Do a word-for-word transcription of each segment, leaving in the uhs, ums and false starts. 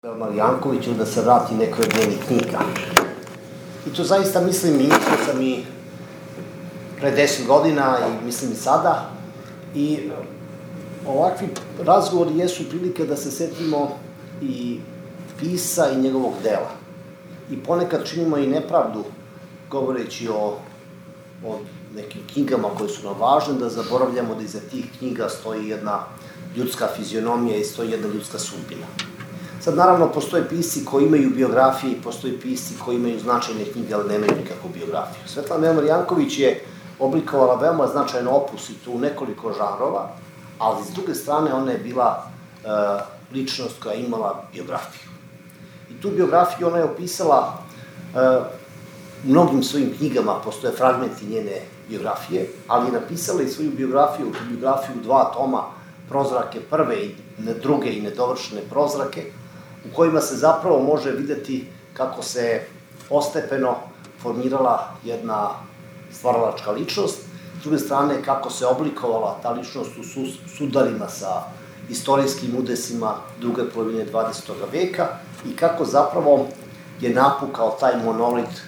Jankoviću da se vrati nekoj od njenih knjiga. I to zaista mislim i mislio sam i pre deset godina i mislim i sada. I ovakvi razgovori jesu prilike da se setimo i pisa i njegovog dela. I ponekad činimo i nepravdu govoreći o, o nekim knjigama koje su nam važne, da zaboravljamo da iza tih knjiga stoji jedna ljudska fizionomija i stoji jedna ljudska sudbina. Sad, naravno, postoje pisci koji imaju biografije i postoje pisci koji imaju značajne knjige, ali nemaju nikakvu biografiju. Svetlana Neumar Janković je oblikovala veoma značajan opus i tu nekoliko žanrova, ali s druge strane ona je bila e, ličnost koja je imala biografiju. I tu biografiju ona je opisala e, mnogim svojim knjigama, postoje fragmenti njene biografije, ali je napisala i svoju biografiju, biografiju u dva toma, Prozrake prve i druge i nedovršene prozrake, u kojima se zapravo može videti kako se postepeno formirala jedna stvaralačka ličnost, s druge strane kako se oblikovala ta ličnost u sudarima sa istorijskim udesima druge polovine dvadesetog veka i kako zapravo je napukao taj monolit,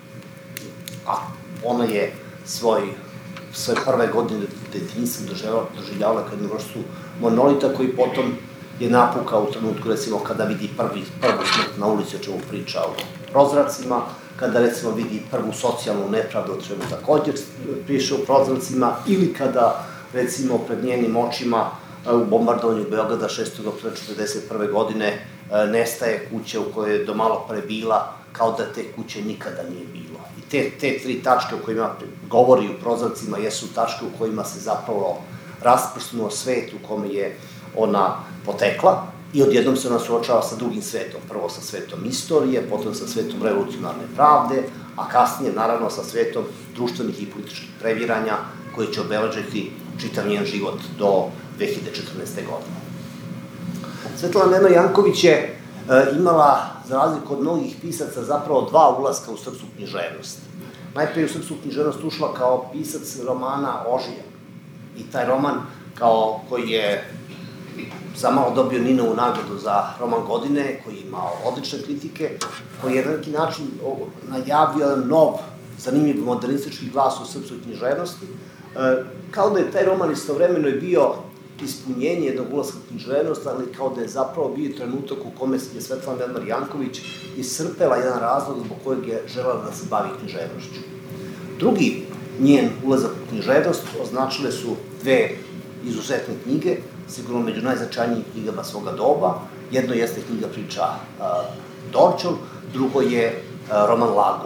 a ona je svoj sve prve godine detinjstva doživljavala kao jednu vrstu monolita koji potom je napukao u trenutku, recimo, kada vidi prvi, prvu smrt na ulici, o čemu priča o prozracima, kada, recimo, vidi prvu socijalnu nepravdu, o čemu također piše o prozracima, ili kada, recimo, pred njenim očima u bombardovanju Beograda šestog oktobra četrdeset prve godine nestaje kuća u kojoj je do malo pre bila, kao da te kuće nikada nije bilo. I te, te tri tačke o kojima govori u prozracima jesu tačke u kojima se zapravo rasprsnuo svet u kome je ona potekla i odjednom se ona suočava sa drugim svetom. Prvo sa svetom istorije, potom sa svetom revolucionarne pravde, a kasnije, naravno, sa svetom društvenih i političkih previranja koje će obeležiti čitav njen život do dve hiljade četrnaeste. godine. Svetlana Neumar Janković je e, imala, za razliku od mnogih pisaca, zapravo dva ulaska u srpsku književnost. Najprije u srpsku književnost ušla kao pisac romana Ožija. I taj roman, kao koji je zamalo dobio Ninovu nagradu za roman godine, koji je imao odlične kritike, koji je na neki način najavio nov, zanimljiv modernistički glas u srpskoj književnosti, kao da je taj roman istovremeno je bio ispunjenje jednog ulaska u književnost, ali kao da je zapravo bio trenutak u kome je Svetlana Neumar Janković iscrpela jedan razlog zbog kojeg je želela da se bavi književnošću. Drugi njen ulazak u književnost označile su dve izuzetne knjige, sigurno među najznačajnijim knjigama svoga doba. Jedno jeste knjiga priča Dorćol, drugo je roman Lago.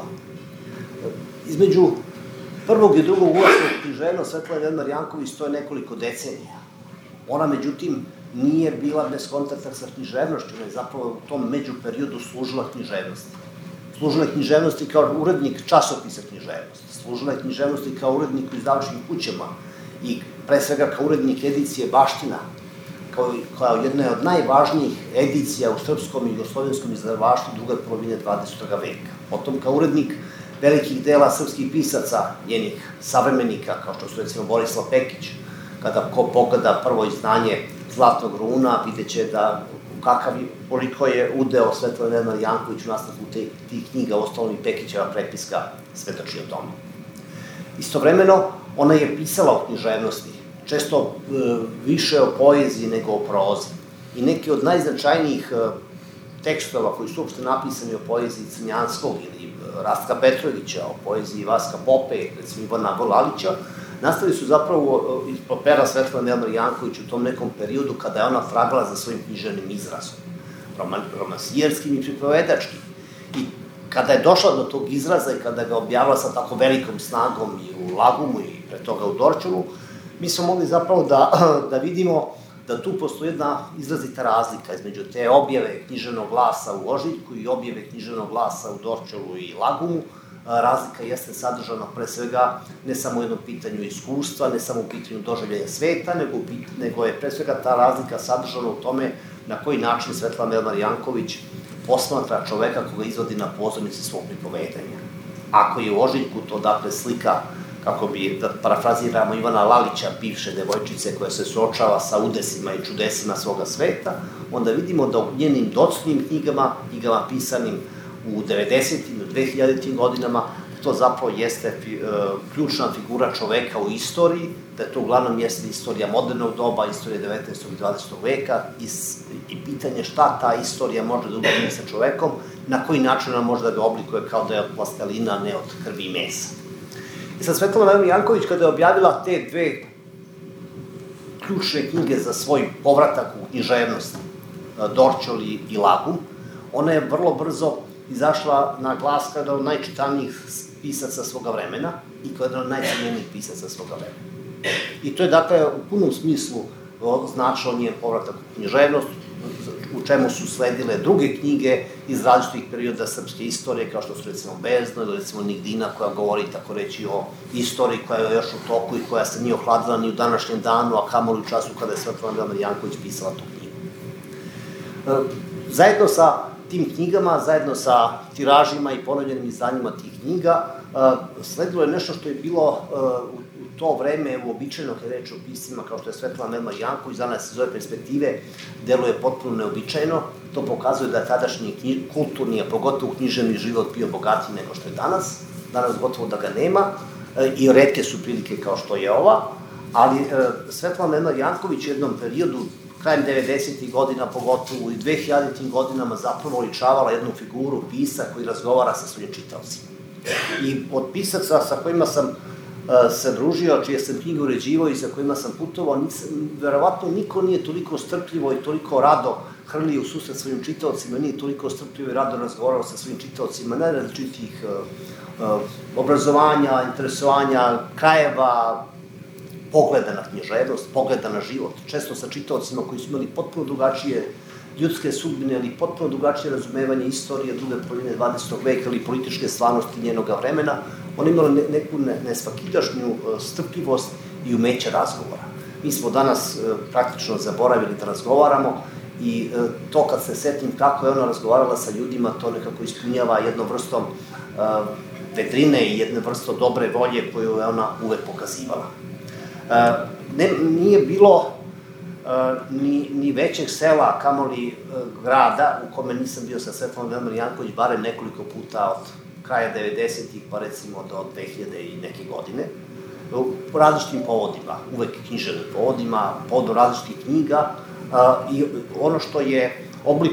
Između prvog i drugog ulaska u književnost Svetlana Neumar Janković stoje nekoliko decenija. Ona, međutim, nije bila bez kontakta sa književnošću, ona je zapravo u tom međuperiodu služila književnosti. Služila je književnosti kao urednik časopisa književnosti, služila je književnosti kao urednik u izdavačkim kućama i pre svega kao urednik edicije Baština, kao, kao jedna od najvažnijih edicija u srpskom i jugoslovenskom izdavaštvu druge polovine dvadesetog veka. Potom kao urednik velikih dela srpskih pisaca, njenih savremenika, kao što su recimo Borislav Pekić. Kada ko pogleda prvo izdanje Zlatnog runa, videće da kakav, koliko je udeo Svetlane Neumar Janković u nastavku tih knjiga, ostalom i Pekićeva prepiska svedoči o tome. Istovremeno, ona je pisala o književnosti, često e, više o poeziji nego o prozi. I neki od najznačajnijih e, tekstova koji su uopšte napisani o poeziji Crnjanskog ili Rastka Petrovića, o poeziji Vaska Pope, recimo Ivana Golalića, nastali su zapravo iz pera Svetlane Neumar Janković u tom nekom periodu kada je ona tragala za svojim književnim izrazom, roman, romansijerskim i pripovedačkim. I kada je došla do tog izraza i kada ga objavila sa tako velikom snagom i u Lagumu i pre toga u Dorćolu, mi smo mogli zapravo da, da vidimo da tu postoji jedna izrazita razlika između te objave književnog glasa u Ožiljku i objave književnog glasa u Dorćolu i Lagumu. Razlika jeste sadržana pre svega ne samo u jednom pitanju iskustva, ne samo u pitanju doživljaja sveta, nego, nego je pre svega ta razlika sadržana u tome na koji način Svetlana Neumar Janković posmatra čoveka koga izvodi na pozornici svog pripovedanja. Ako je u Ožiljku to, dakle, slika kako bi, da parafraziramo Ivana Lalića, bivše devojčice koja se suočava sa udesima i čudesima svoga sveta, onda vidimo da u njenim docnim knjigama, knjigama pisanim u devedesetim, u dvehiljaditim godinama, to zapravo jeste ključna figura čoveka u istoriji, da to uglavnom jeste istorija modernog doba, istorija devetnaestog i dvadesetog veka i pitanje šta ta istorija može da učini sa čovekom, na koji način ona može da ga oblikuje kao da je od plastelina, a ne od krvi i mesa. I sad Svetlana Nemanjić Janković, kada je objavila te dve ključne knjige za svoj povratak u književnost, Dorćol i Lagum, ona je vrlo brzo izašla na glas kao jedan od najčitanijih pisaca svoga vremena i kao jedan od najcenjenijih pisaca svoga vremena. I to je, dakle, u punom smislu značilo njen povratak u književnost, u čemu su sledile druge knjige iz različitih perioda srpske istorije, kao što su recimo Bezno ili recimo Nigdina, koja govori, tako reći, o istoriji koja je još u toku i koja se nije ohladila ni u današnjem danu, a kamoli u času kada je Svetlana Nemanjić Janković pisala tu knjigu. Zajedno sa tim knjigama, zajedno sa tiražima i ponovljenim izdanjima tih knjiga, sledilo je nešto što je bilo u to vreme uobičajeno kada je reč o piscima kao što je Svetlana Nemanjić Janković, danas iz ove perspektive deluje potpuno neobičajno. To pokazuje da je tadašnji kulturni, a pogotovo književni život bio bogatiji nego što je danas. Danas gotovo da ga nema i retke su prilike kao što je ova, ali Svetlana Nemanjić Janković u jednom periodu, krajem devedesetih godina, pogotovo i dvehiljaditim godinama, zapravo oličavala jednu figuru pisa koji razgovara sa svojim čitaocima. I od pisaca sa kojima sam se družio, čije sam knjige uređivao i sa kojima sam putovao, verovatno niko nije toliko strpljivo i toliko rado hrlio u susret svojim čitaocima, nije toliko strpljivo i rado razgovarao sa svojim čitaocima najrazličitih obrazovanja, interesovanja, krajeva, pogleda na književnost, pogleda na život, često sa čitaocima koji su imali potpuno drugačije ljudske sudbine, ali potpuno drugačije razumevanje istorije druge polovine dvadesetog veka ili političke stvarnosti njenoga vremena. Ona imala neku nesvakidašnju strpljivost i umeće razgovora. Mi smo danas praktično zaboravili da razgovaramo i to kad se setim kako je ona razgovarala sa ljudima, to nekako ispunjava jednom vrstom vedrine i jedne vrstom dobre volje koju je ona uvek pokazivala. Nije bilo ni većeg sela, kamoli grada u kome nisam bio sa Svetlanom Nemanjić Janković barem nekoliko puta od kraja devedesetih pa recimo do dve hiljade i neke godine, po različitim povodima, uvek književnim povodima, povodom različitih knjiga i ono što je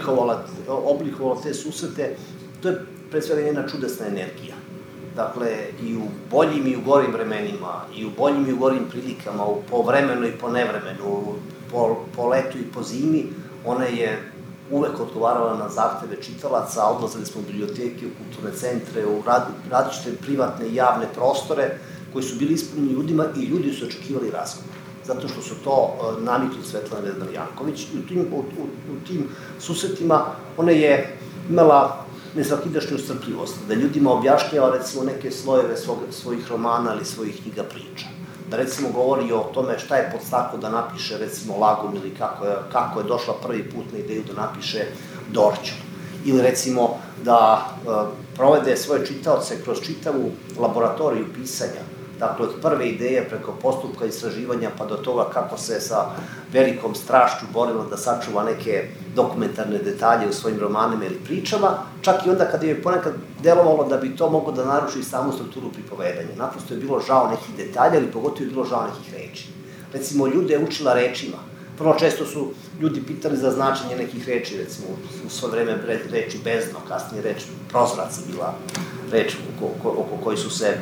oblikovalo te susrete, to je pre svega njena čudesna energija. Dakle, i u boljim i u gorim vremenima, i u boljim i u gorim prilikama, po vremenu i po nevremenu, po letu i po zimi, ona je uvek odgovarala na zahteve čitalaca, odlazili smo u biblioteke, u kulturne centre, u različite privatne i javne prostore koji su bili ispunjeni ljudima i ljudi su očekivali razgovor. Zato što su to navikli Svetlana Nemanjić Janković i u tim susretima ona je imala nesvakidašnju strpljivost, da ljudima objašnjava recimo neke slojeve svojih romana ili svojih knjiga priča. Da recimo govori o tome šta je podstaklo da napiše recimo Lagum ili kako je došla prvi put na ideju da napiše Dorćol. Ili recimo da provede svoje čitaoce kroz čitavu laboratoriju pisanja, dakle od prve ideje preko postupka istraživanja pa do toga kako se sa velikom strašću borila da sačuva neke dokumentarne detalje u svojim romanima ili pričama, čak i onda kada je ponekad delovalo da bi to moglo da naruši samu strukturu pripovedanja. Naprosto je bilo žao nekih detalja, ali pogotovo je bilo žao nekih reči. Recimo, ljude je učila rečima. Vrlo često su ljudi pitali za značenje nekih reči, recimo u svoje vreme reči bezno, kasnije reč prozrac je bila reč oko koji su se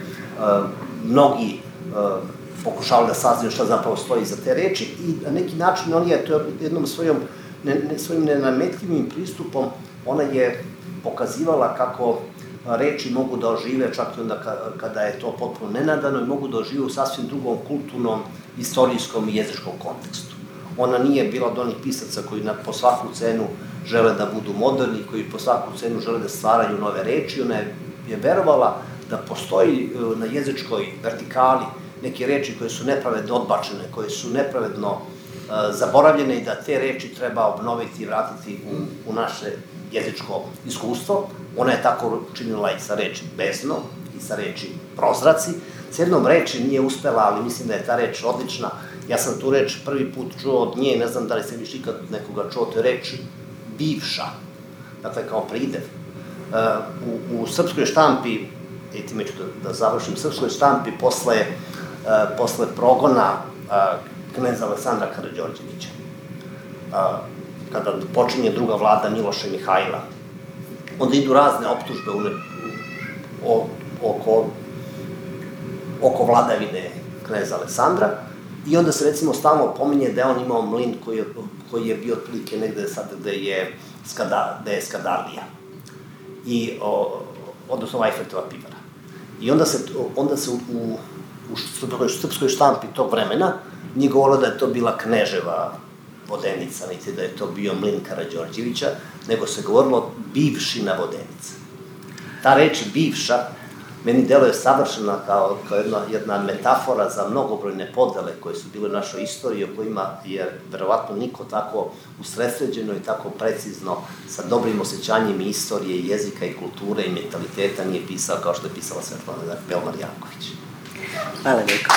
mnogi pokušavali da saznaju šta zapravo stoji iza te reči i na neki način on je to jednom svojim nenametljivim pristupom ona je pokazivala kako reči mogu da ožive čak i onda kada je to potpuno nenadano i mogu da ožive u sasvim drugom kulturnom, istorijskom i jezičkom kontekstu. Ona nije bila od onih pisaca koji po svaku cenu žele da budu moderni, koji po svaku cenu žele da stvaraju nove reči. Ona je verovala da postoji na jezičkoj vertikali neke reči koje su nepravedno odbačene, koje su nepravedno zaboravljene i da te reči treba obnoviti i vratiti u naše jezičko iskustvo. Ona je tako činila i sa reči bezno i sa reči prozraci. S jednom reči nije uspela, ali mislim da je ta reč odlična. Ja sam tu reč prvi put čuo od nje, ne znam da li se više ikad nekoga čuo, to je reč bivša, dakle kao pridev. U, u srpskoj štampi, i time ću da, da završim, srpskoj štampi posle, posle progona kneza Aleksandra Karađorđevića, kada počinje druga vlada Miloša i Mihajla, onda idu razne optužbe u ne, o, oko, oko vladavine kneza Aleksandra i onda se recimo stalno pominje da je on imao mlin koji je, koji je bio otprilike negde sad gde je, skada, gde je Skadarlija, i, o, odnosno Vajfertova pivara. I onda se, onda se u, u, u srpskoj štampi tog vremena nije govorilo da je to bila Kneževa vodenica, niti da je to bio mlin Karađorđevića, nego se govorilo bivšina vodenica. Ta reč bivša meni deluje savršena kao, kao jedna, jedna metafora za mnogobrojne podele koje su bile u našoj istoriji, o kojima je verovatno niko tako usredsređeno i tako precizno, sa dobrim osjećanjem istorije, jezika i kulture i mentaliteta nije pisao kao što je pisala Svetlana Velmar-Janković. Hvala lijepo.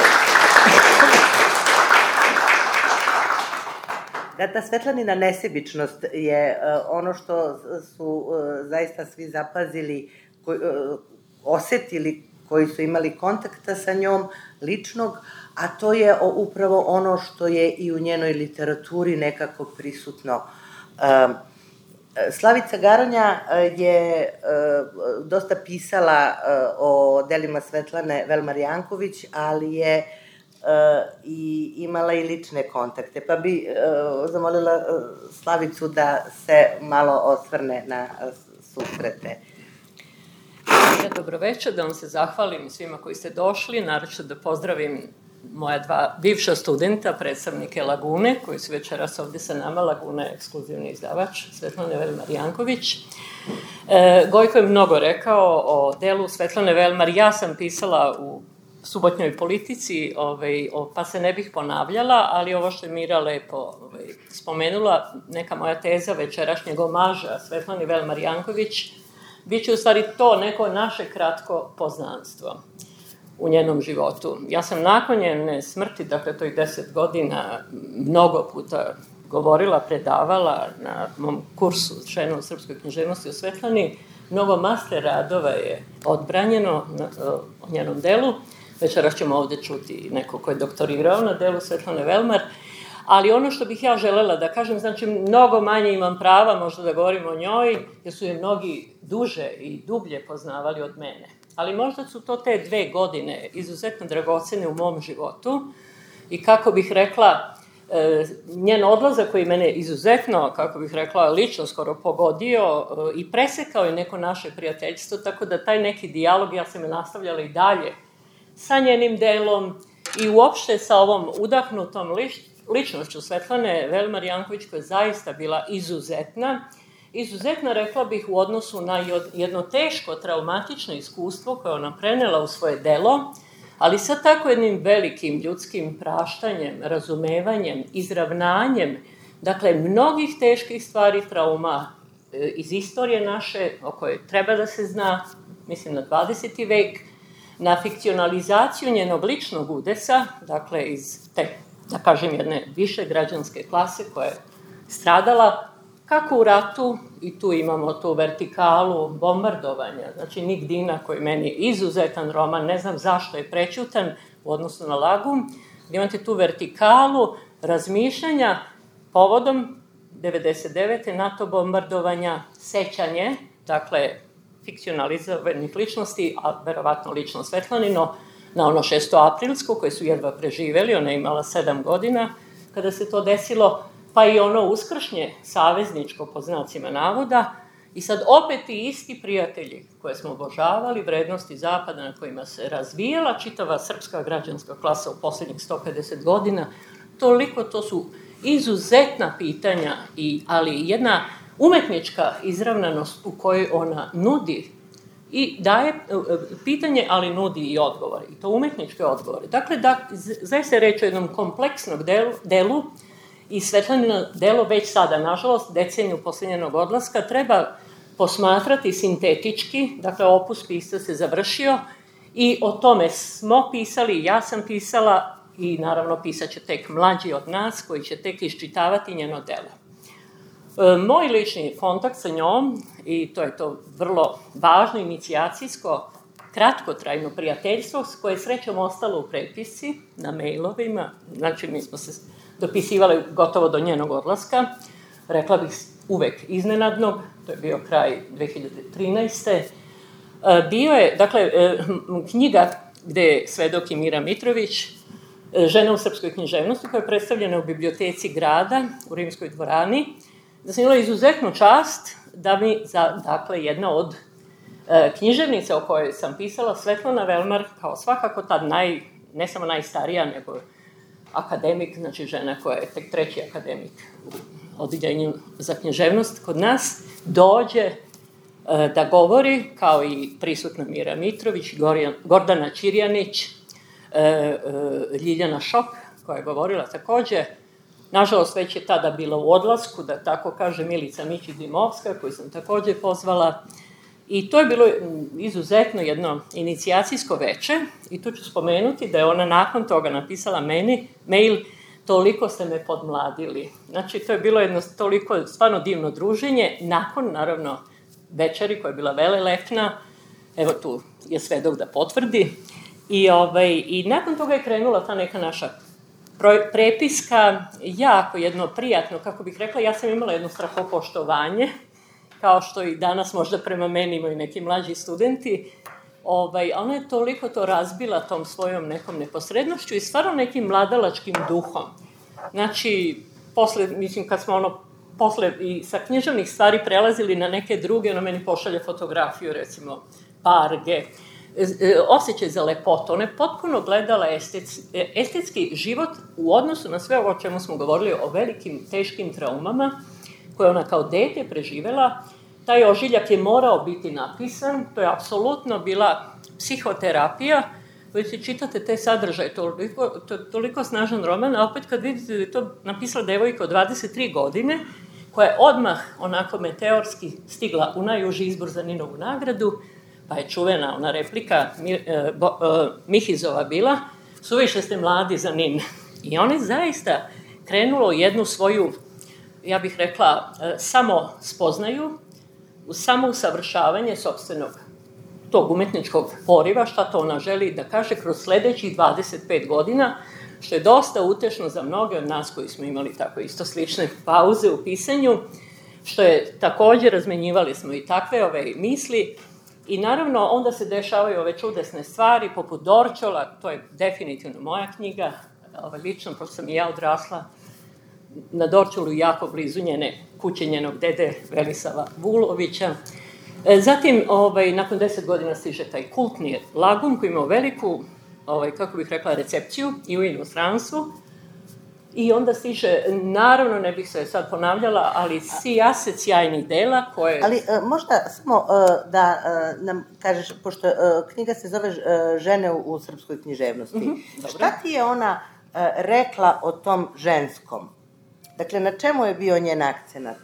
Da, ta Svetlanina nesebičnost je uh, ono što su uh, zaista svi zapazili, koji, uh, osetili, koji su imali kontakta sa njom ličnog, a to je o, upravo ono što je i u njenoj literaturi nekako prisutno. Uh, Slavica Garanja je uh, dosta pisala uh, o delima Svetlane Velmar-Janković, ali je Uh, i imala i lične kontakte, pa bi uh, zamolila uh, Slavicu da se malo osvrne na uh, susrete. Ja, dobro večer, da vam se zahvalim svima koji ste došli, naročito da pozdravim moja dva bivša studenta, predstavnike Lagune, koji su večeras ovde sa nama. Laguna je ekskluzivni izdavač, Svetlane Velmar-Janković. E, Gojko je mnogo rekao o delu Svetlane Velmar. Ja sam pisala u subotnjoj politici, ovaj, pa se ne bih ponavljala, ali ovo što je Mira lepo ovaj, spomenula, neka moja teza večerašnjeg omaža Svetlani Velmar-Janković, bit će u stvari to neko naše kratko poznanstvo u njenom životu. Ja sam nakon njene smrti, dakle to je deset godina, mnogo puta govorila, predavala na mom kursu Žena u srpskoj književnosti o Svetlani, mnogo master radova je odbranjeno na, o njenom delu. Večeras ćemo ovde čuti neko ko je doktorirao na delu Svetlane Velmar, ali ono što bih ja želela da kažem, znači mnogo manje imam prava možda da govorim o njoj, jer su je mnogi duže i dublje poznavali od mene. Ali možda su to te dve godine izuzetno dragocene u mom životu i kako bih rekla, njen odlazak koji mene izuzetno, kako bih rekla, lično skoro pogodio i presekao je neko naše prijateljstvo, tako da taj neki dijalog ja sam je nastavljala i dalje sa njenim delom i uopšte sa ovom udahnutom lič, ličnošću Svetlane Velmar-Janković, koja je zaista bila izuzetna. Izuzetna, rekla bih, u odnosu na jedno teško, traumatično iskustvo koje ona prenela u svoje delo, ali sa tako jednim velikim ljudskim praštanjem, razumevanjem, izravnanjem, dakle, mnogih teških stvari, trauma iz istorije naše, o kojoj treba da se zna, mislim na dvadeseti vek, na fikcionalizaciju njenog ličnog udesa, dakle iz te, da kažem, jedne više građanske klase koja je stradala kako u ratu, i tu imamo tu vertikalu bombardovanja, znači Nik Dina koji meni je izuzetan roman, ne znam zašto je prećutan u odnosu na Lagun, gdje imate tu vertikalu razmišljanja povodom devedeset devete NATO bombardovanja, sećanje, dakle, fikcionalizovanih ličnosti, a verovatno lično Svetlanino, na ono šestoaprilsko, koje su jedva preživeli, ona je imala sedam godina, kada se to desilo, pa i ono uskršnje savezničko, po znacima navoda, i sad opet i isti prijatelji koje smo obožavali, vrednosti Zapada na kojima se razvijala čitava srpska građanska klasa u poslednjih sto pedeset godina, toliko to su izuzetna pitanja, i, ali jedna umetnička izravnanost u kojoj ona nudi i daje pitanje, ali nudi i odgovore, i to umetničke odgovore. Dakle, da, zaista je reč o jednom kompleksnom delu, delu i Svetlanino delo već sada, nažalost, deceniju posle njenog odlaska, treba posmatrati sintetički, dakle opus pisca se završio i o tome smo pisali, ja sam pisala i naravno pisat će tek mlađi od nas koji će tek iščitavati njeno delo. E, moj lični kontakt sa njom, i to je to vrlo važno inicijacijsko, kratkotrajno prijateljstvo koje je srećom ostalo u prepisci na mailovima, znači mi smo se dopisivali gotovo do njenog odlaska, rekla bih uvek iznenadnog, to je bio kraj dve hiljade trinaeste. Bio je, dakle, knjiga gde je svedok i Mira Mitrović, Žena u srpskoj književnosti, koja je predstavljena u biblioteci grada, u Rimskoj dvorani, da sam imala izuzetnu čast da mi, za, dakle, jedna od književnica o kojoj sam pisala, Svetlana Velmar, kao svakako tad naj, ne samo najstarija, nego akademik, znači žena koja je tek treći akademik u odeljenju za književnost kod nas, dođe da govori, kao i prisutna Mira Mitrović, Gordana Ćirjanić, Ljiljana Šok, koja je govorila takođe. Nažalost, već je tada bila u odlasku, da tako kaže, Milica Mićić-Dimovska, koju sam takođe pozvala. I to je bilo izuzetno jedno inicijacijsko veče i tu ću spomenuti da je ona nakon toga napisala meni mail: toliko ste me podmladili. Znači, to je bilo jedno toliko stvarno divno druženje, nakon, naravno, večeri koja je bila velelepna, evo tu je svedok da potvrdi, i, ovaj, i nakon toga je krenula ta neka naša prepiska, jako jedno prijatno, kako bih rekla, ja sam imala jedno strahopoštovanje, kao što i danas možda prema meni imaju neki mlađi studenti, ovaj, ona je toliko to razbila tom svojom nekom neposrednošću i stvarno nekim mladalačkim duhom. Znači, posle, mislim, kad smo ono, posle i sa književnih stvari prelazili na neke druge, ona meni pošalje fotografiju, recimo, Parge, osjećaj za lepotu. Ona je potpuno gledala estetski, estetski život u odnosu na sve ovo o čemu smo govorili, o velikim, teškim traumama, koje ona kao dete preživela. Taj ožiljak je morao biti napisan, to je apsolutno bila psihoterapija, koji se čitate te sadržaje, toliko, to je toliko snažan roman, a opet kad vidite da je to napisala devojka od dvadeset tri godine, koja je odmah onako meteorski stigla u najuži izbor za Ninovu nagradu, pa je čuvena ona replika Mihizova bila: suviše ste mladi za Nin. I ona je zaista krenula u jednu svoju, ja bih rekla, samo spoznaju, u samo usavršavanje sopstvenog tog umetničkog poriva, šta to ona želi da kaže kroz sledećih dvadeset pet godina, što je dosta utešno za mnoge od nas koji smo imali tako isto slične pauze u pisanju, što je takođe, razmenjivali smo i takve ove misli. I naravno, onda se dešavaju ove čudesne stvari, poput Dorćola, to je definitivno moja knjiga, ovaj, lično, pošto sam i ja odrasla na Dorćolu, jako blizu njene kuće, njenog dede Velisava Vulovića. Zatim, ovaj, nakon deset godina stiže taj kultni Lagun, koji ima veliku, ovaj, kako bih rekla, recepciju i u inostranstvu. I onda stiže, naravno, ne bih se sad ponavljala, ali sijaset sjajnih dela koje... Ali možda samo da nam kažeš, pošto knjiga se zove Žene u srpskoj književnosti, mm-hmm, šta ti je ona rekla o tom ženskom? Dakle, na čemu je bio njen akcenat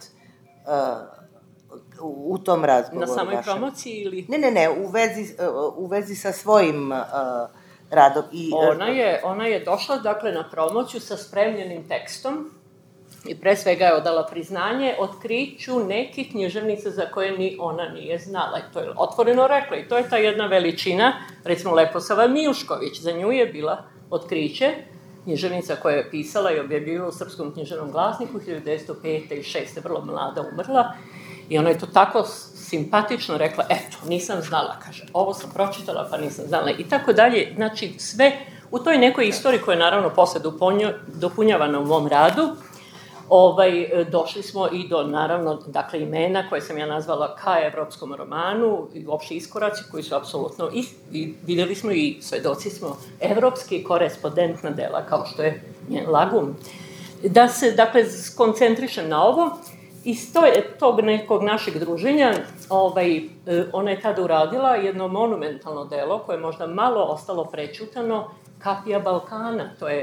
u tom razgovoru? Na samoj promociji ili... Ne, ne, ne, u vezi, u vezi sa svojim radom. I... Ona je, ona je došla, dakle, na promociju sa spremljenim tekstom i pre svega je odala priznanje otkriću nekih književnica za koje ni ona nije znala. I to je otvoreno rekla. I to je ta jedna veličina, recimo Leposava Mijušković, za nju je bila otkriće, književnica koja je pisala i objavljivala u Srpskom književnom glasniku hiljadu devetsto pete i šeste. vrlo mlada umrla. I ona je to tako simpatično rekla: eto, nisam znala, kaže, ovo sam pročitala pa nisam znala, i tako dalje. Znači, sve u toj nekoj istoriji koja je naravno posle dopunjavana u mom radu, ovaj, došli smo i do, naravno, dakle, imena koje sam ja nazvala ka evropskom romanu i uopšte iskoraci koji su apsolutno, i, i videli smo i svedoci smo, evropski korespondentna dela, kao što je njen Lagun. Da se, dakle, skoncentrišem na ovo, iz tog nekog našeg druženja, ovaj, ona je tada uradila jedno monumentalno delo koje je možda malo ostalo prećutano, Kapija Balkana. To je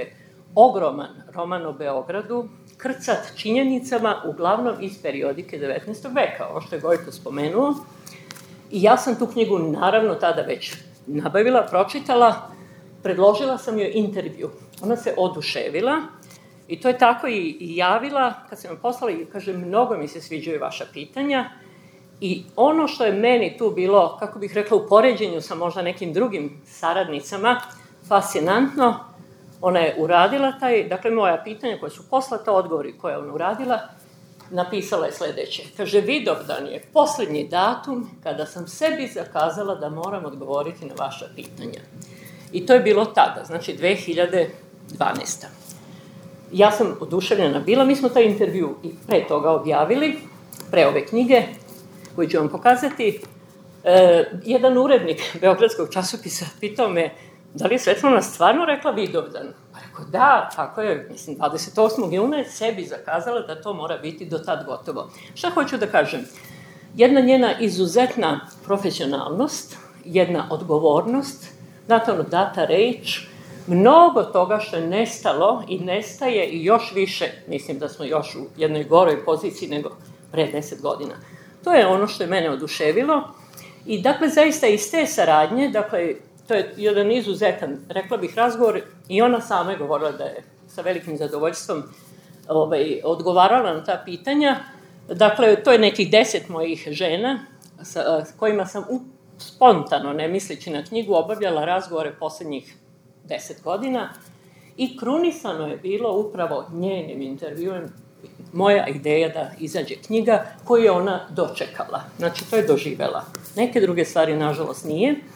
ogroman roman o Beogradu, krcat činjenicama, uglavnom iz periodike devetnaestog veka, ovo što je Gojko spomenuo. I ja sam tu knjigu, naravno, tada već nabavila, pročitala, predložila sam joj intervju. Ona se oduševila i to je tako i javila, kad sam joj poslala i kaže, mnogo mi se sviđaju vaša pitanja. I ono što je meni tu bilo, kako bih rekla, u poređenju sa možda nekim drugim saradnicama, fascinantno, ona je uradila taj, dakle, moja pitanja koja su poslata, odgovori koje je ona uradila, napisala je sledeće. Kaže, Vidovdan je posljednji datum kada sam sebi zakazala da moram odgovoriti na vaša pitanja. I to je bilo tada, znači dve hiljade dvanaeste. Ja sam oduševljena bila, mi smo taj intervju i pre toga objavili, pre ove knjige, koju ću vam pokazati. E, jedan urednik Beogradskog časopisa pitao me da li je Svetlana stvarno rekla Vidovdan. Pa rekao, da, tako je, mislim, dvadeset osmog juna je sebi zakazala da to mora biti do tad gotovo. Šta hoću da kažem? Jedna njena izuzetna profesionalnost, jedna odgovornost, znate ono, data reč, mnogo toga što je nestalo i nestaje i još više, mislim da smo još u jednoj goroj poziciji nego pre deset godina. To je ono što je mene oduševilo i dakle, zaista iz te saradnje, dakle, to je jedan izuzetan, rekla bih, razgovor i ona sama je govorila da je sa velikim zadovoljstvom ovaj, odgovarala na ta pitanja. Dakle, to je nekih deset mojih žena sa kojima sam u, spontano, ne misleći na knjigu, obavljala razgovore poslednjih deset godina i krunisano je bilo upravo njenim intervjuem moja ideja da izađe knjiga koju je ona dočekala. Znači, to je doživela. Neke druge stvari, nažalost, nije. E,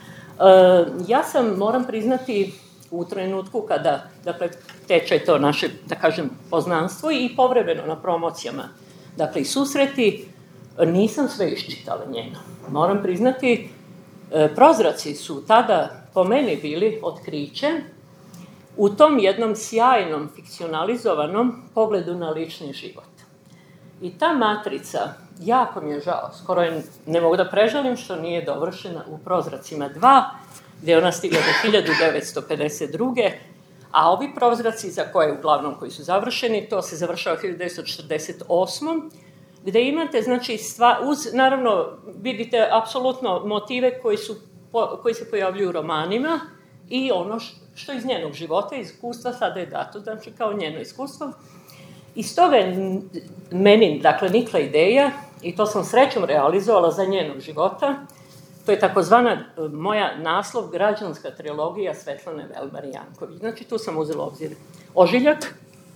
ja sam, moram priznati, u trenutku kada, dakle, teče to naše, da kažem, poznanstvo i povremeno na promocijama, dakle, i susreti, nisam sve iščitala njeno. Moram priznati, e, prozraci su tada po meni bili otkriće u tom jednom sjajnom, fikcionalizovanom pogledu na lični život. I ta matrica, jako mi je žao, skoro je, ne mogu da prežalim što nije dovršena u Prozracima dva, gde je ona stigla do hiljadu devetsto pedeset druge. A ovi prozraci, za koje, uglavnom, koji su završeni, to se završava hiljadu devetsto četrdeset osmom gde imate, znači, stva, uz, naravno, vidite apsolutno motive koji, su, koji se pojavljuju u romanima i ono što iz njenog života, iskustva, sada je dato, znači, kao njeno iskustvo. Iz toga je meni, dakle, nikla ideja, i to sam srećom realizovala za njenog života, to je takozvana moja naslov građanska trilogija Svetlane Velmar Janković. Znači, tu sam uzela obzir Ožiljak,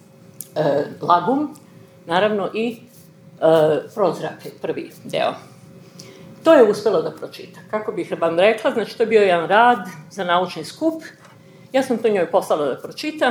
e, Lagum, naravno i e, Prozrake, prvi deo. To je uspela da pročita. Kako bih vam rekla, znači, to je bio jedan rad za naučni skup. Ja sam to njoj poslala da pročita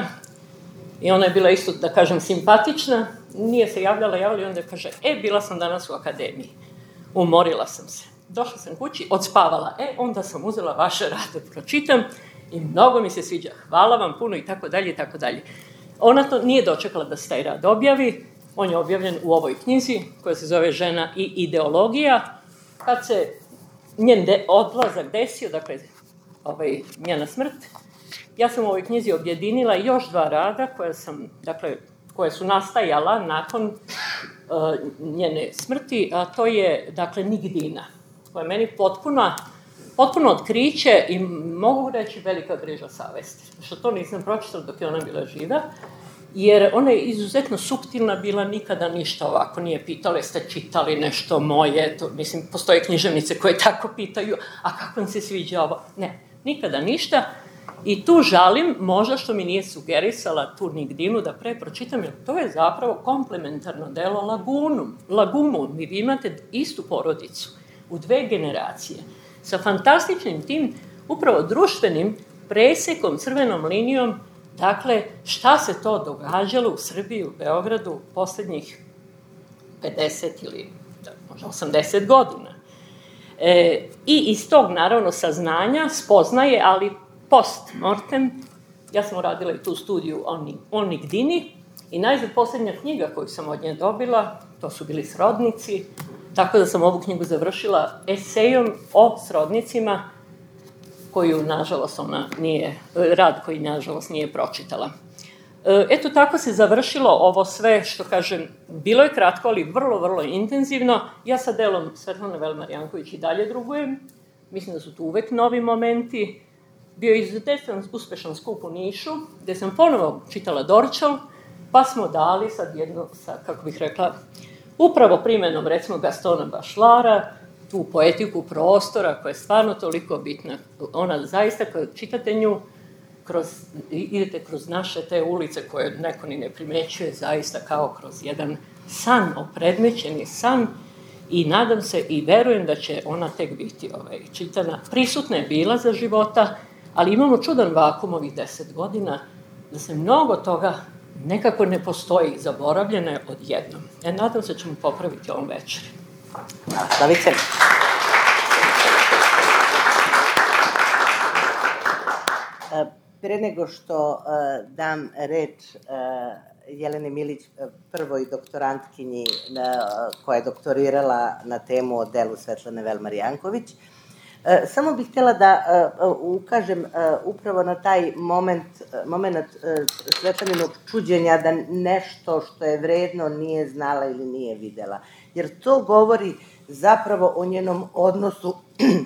i ona je bila isto, da kažem, simpatična. Nije se javljala, javljala i onda kaže, e, bila sam danas u akademiji. Umorila sam se. Došla sam kući, odspavala. E, onda sam uzela vaše rade, pročitam i mnogo mi se sviđa. Hvala vam puno i tako dalje i tako dalje. Ona to nije dočekala da se taj rad objavi. On je objavljen u ovoj knjizi koja se zove Žena i ideologija. Kad se njen de, odlazak desio, dakle, ovaj, njena smrt, ja sam u ovoj knjizi objedinila još dva rada koja sam, dakle, koje su nastajala nakon uh, njene smrti, a to je, dakle, Nigdina, koja je meni potpuno, potpuno otkriće i mogu reći velika griža savesti, što to nisam pročitala dok je ona bila živa, jer ona je izuzetno suptilna bila, nikada ništa ovako nije pitala, jeste čitali nešto moje, to, mislim, postoje književnice koje tako pitaju, a kako vam se sviđa ovo? Ne, nikada ništa. I tu žalim, možda što mi nije sugerisala tu Nigdinu da pre pročitam, jer to je zapravo komplementarno delo Lagunu, Lagumu. Vi imate istu porodicu u dve generacije sa fantastičnim tim, upravo društvenim presekom, crvenom linijom, dakle, šta se to događalo u Srbiji, u Beogradu, poslednjih pedeset ili možda osamdeset godina. E, I iz tog, naravno, saznanja, spoznaje, ali post mortem, ja sam uradila i tu studiju o Nigdini i najzad poslednja knjiga koju sam od nje dobila, to su bili srodnici, tako da sam ovu knjigu završila esejom o srodnicima, koju, nažalost, ona nije, rad koji, nažalost, nije pročitala. Eto, tako se završilo ovo sve, što kažem, bilo je kratko, ali vrlo, vrlo intenzivno. Ja sa delom Svetlane Velmar Janković i dalje drugujem. Mislim da su tu uvek novi momenti. Bio je izuzetan uspešan skup u Nišu, gde sam ponovo čitala Dorčel, pa smo dali sad jedno, sa, kako bih rekla, upravo primenom, recimo, Gastona Bašlara, tu poetiku prostora, koja je stvarno toliko bitna. Ona zaista, kada čitate nju, kroz, idete kroz naše te ulice koje neko ni ne primećuje, zaista kao kroz jedan san, opredmećeni san, i nadam se i verujem da će ona tek biti ovaj, čitana. Prisutna je bila za života, ali imamo čudan vakum ovih deset godina, da se mnogo toga nekako ne postoji, zaboravljeno je odjednom. E, nadam se da ćemo popraviti ovom večeri. Slavice. Pre nego što dam reč Jeleni Milić, prvoj doktorantkinji koja je doktorirala na temu o delu Svetlane Velmar Janković, samo bih htjela da ukažem upravo na taj moment, moment Svetlaninog čuđenja da nešto što je vredno nije znala ili nije videla. Jer to govori zapravo o njenom odnosu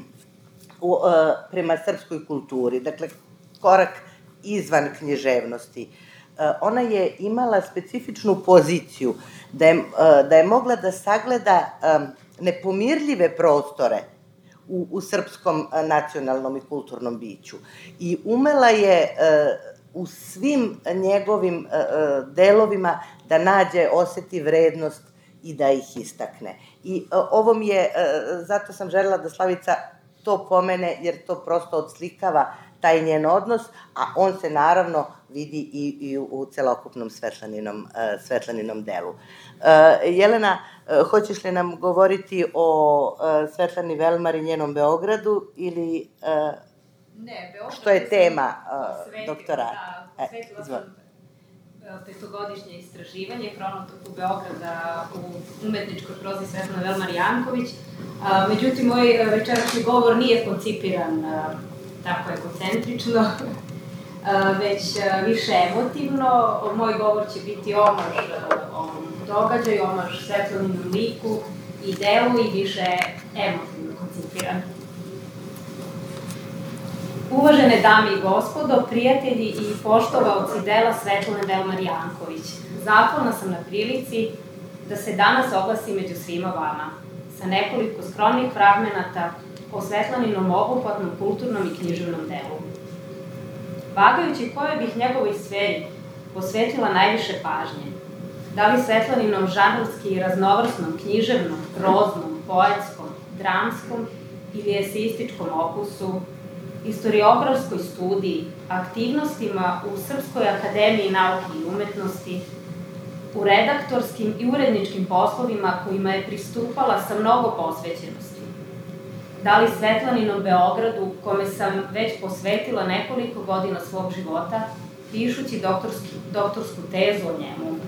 prema srpskoj kulturi. Dakle, korak izvan književnosti. Ona je imala specifičnu poziciju da je, da je mogla da sagleda nepomirljive prostore u, u srpskom nacionalnom i kulturnom biću. I umela je u svim njegovim delovima da nađe, oseti vrednost i da ih istakne. I ovo mi je, zato sam želela da Slavica to pomene, jer to prosto odslikava taj njen odnos, a on se naravno vidi i, i u celokupnom Svetlaninom, Svetlaninom delu. Jelena, hoćeš li nam govoriti o Svetlani Velmar i njenom Beogradu ili ne, Beograd, što je tema doktorata? Posvetila sam petogodišnje istraživanje kronotoku Beograda u umetničkoj prozi Svetlane Velmar Janković. Međutim, moj večerašnji govor nije koncipiran tako egocentrično, već više emotivno. Moj govor će biti omaž ovom događaju, omaž Svetlaninom liku i delu i više emotivno koncipiran. Uvažene dame i gospodo, prijatelji i poštovaoci dela Svetlane Velmar Janković, zahvalna sam na prilici da se danas oglasim među svima vama sa nekoliko skromnih fragmenata o Svetlaninom obuhvatnom kulturnom i književnom delu. Vagajući kojoj bih njegovoj sferi posvetila najviše pažnje, da li Svetlaninom žanrovski i raznovrsnom, književnom, proznom, poetskom, dramskom ili eseističkom opusu, istoriografskoj studiji, aktivnostima u Srpskoj akademiji nauke i umetnosti, u redaktorskim i uredničkim poslovima kojima je pristupala sa mnogo posvećenosti. Da li Svetlaninom Beogradu, kome sam već posvetila nekoliko godina svog života, pišući doktorski, doktorsku tezu o njemu.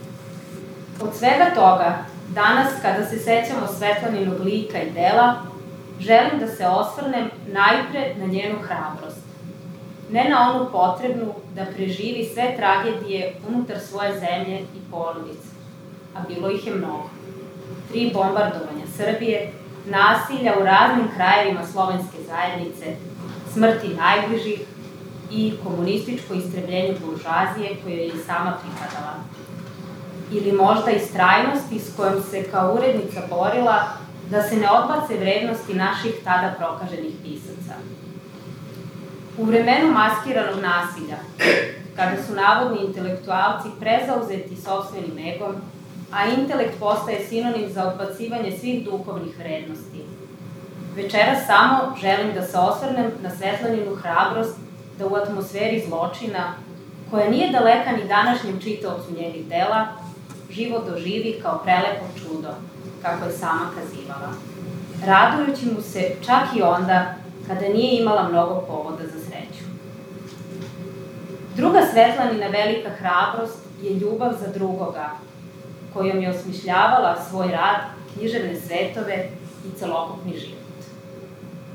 Od svega toga, danas kada se sećamo Svetlaninog lika i dela, želim da se osvrnem najpre na njenu hrabrost. Ne na onu potrebnu da preživi sve tragedije unutar svoje zemlje i porodice, a bilo ih je mnogo. Tri bombardovanja Srbije, nasilja u raznim krajevima slovenske zajednice, smrti najbližih i komunističko istrebljenje buržuazije koje je i sama pripadala. Ili možda istrajnosti s kojom se kao urednica borila da se ne odbace vrednosti naših tada prokaženih pisaca. U vremenu maskiranog nasilja, kada su navodni intelektualci prezauzeti sopstvenim egom, a intelekt postaje sinonim za odbacivanje svih duhovnih vrednosti. Večeras samo želim da se osvrnem na Svetlaninu hrabrost da u atmosferi zločina, koja nije daleka ni današnjem čitaocu njenih dela, život doživi kao prelepo čudo, kako je sama kazivala, radujući mu se čak i onda kada nije imala mnogo povoda za sreću. Druga Svetlanina velika hrabrost je ljubav za drugoga, kojom je osmišljavala svoj rad, književne svetove i celokupni život.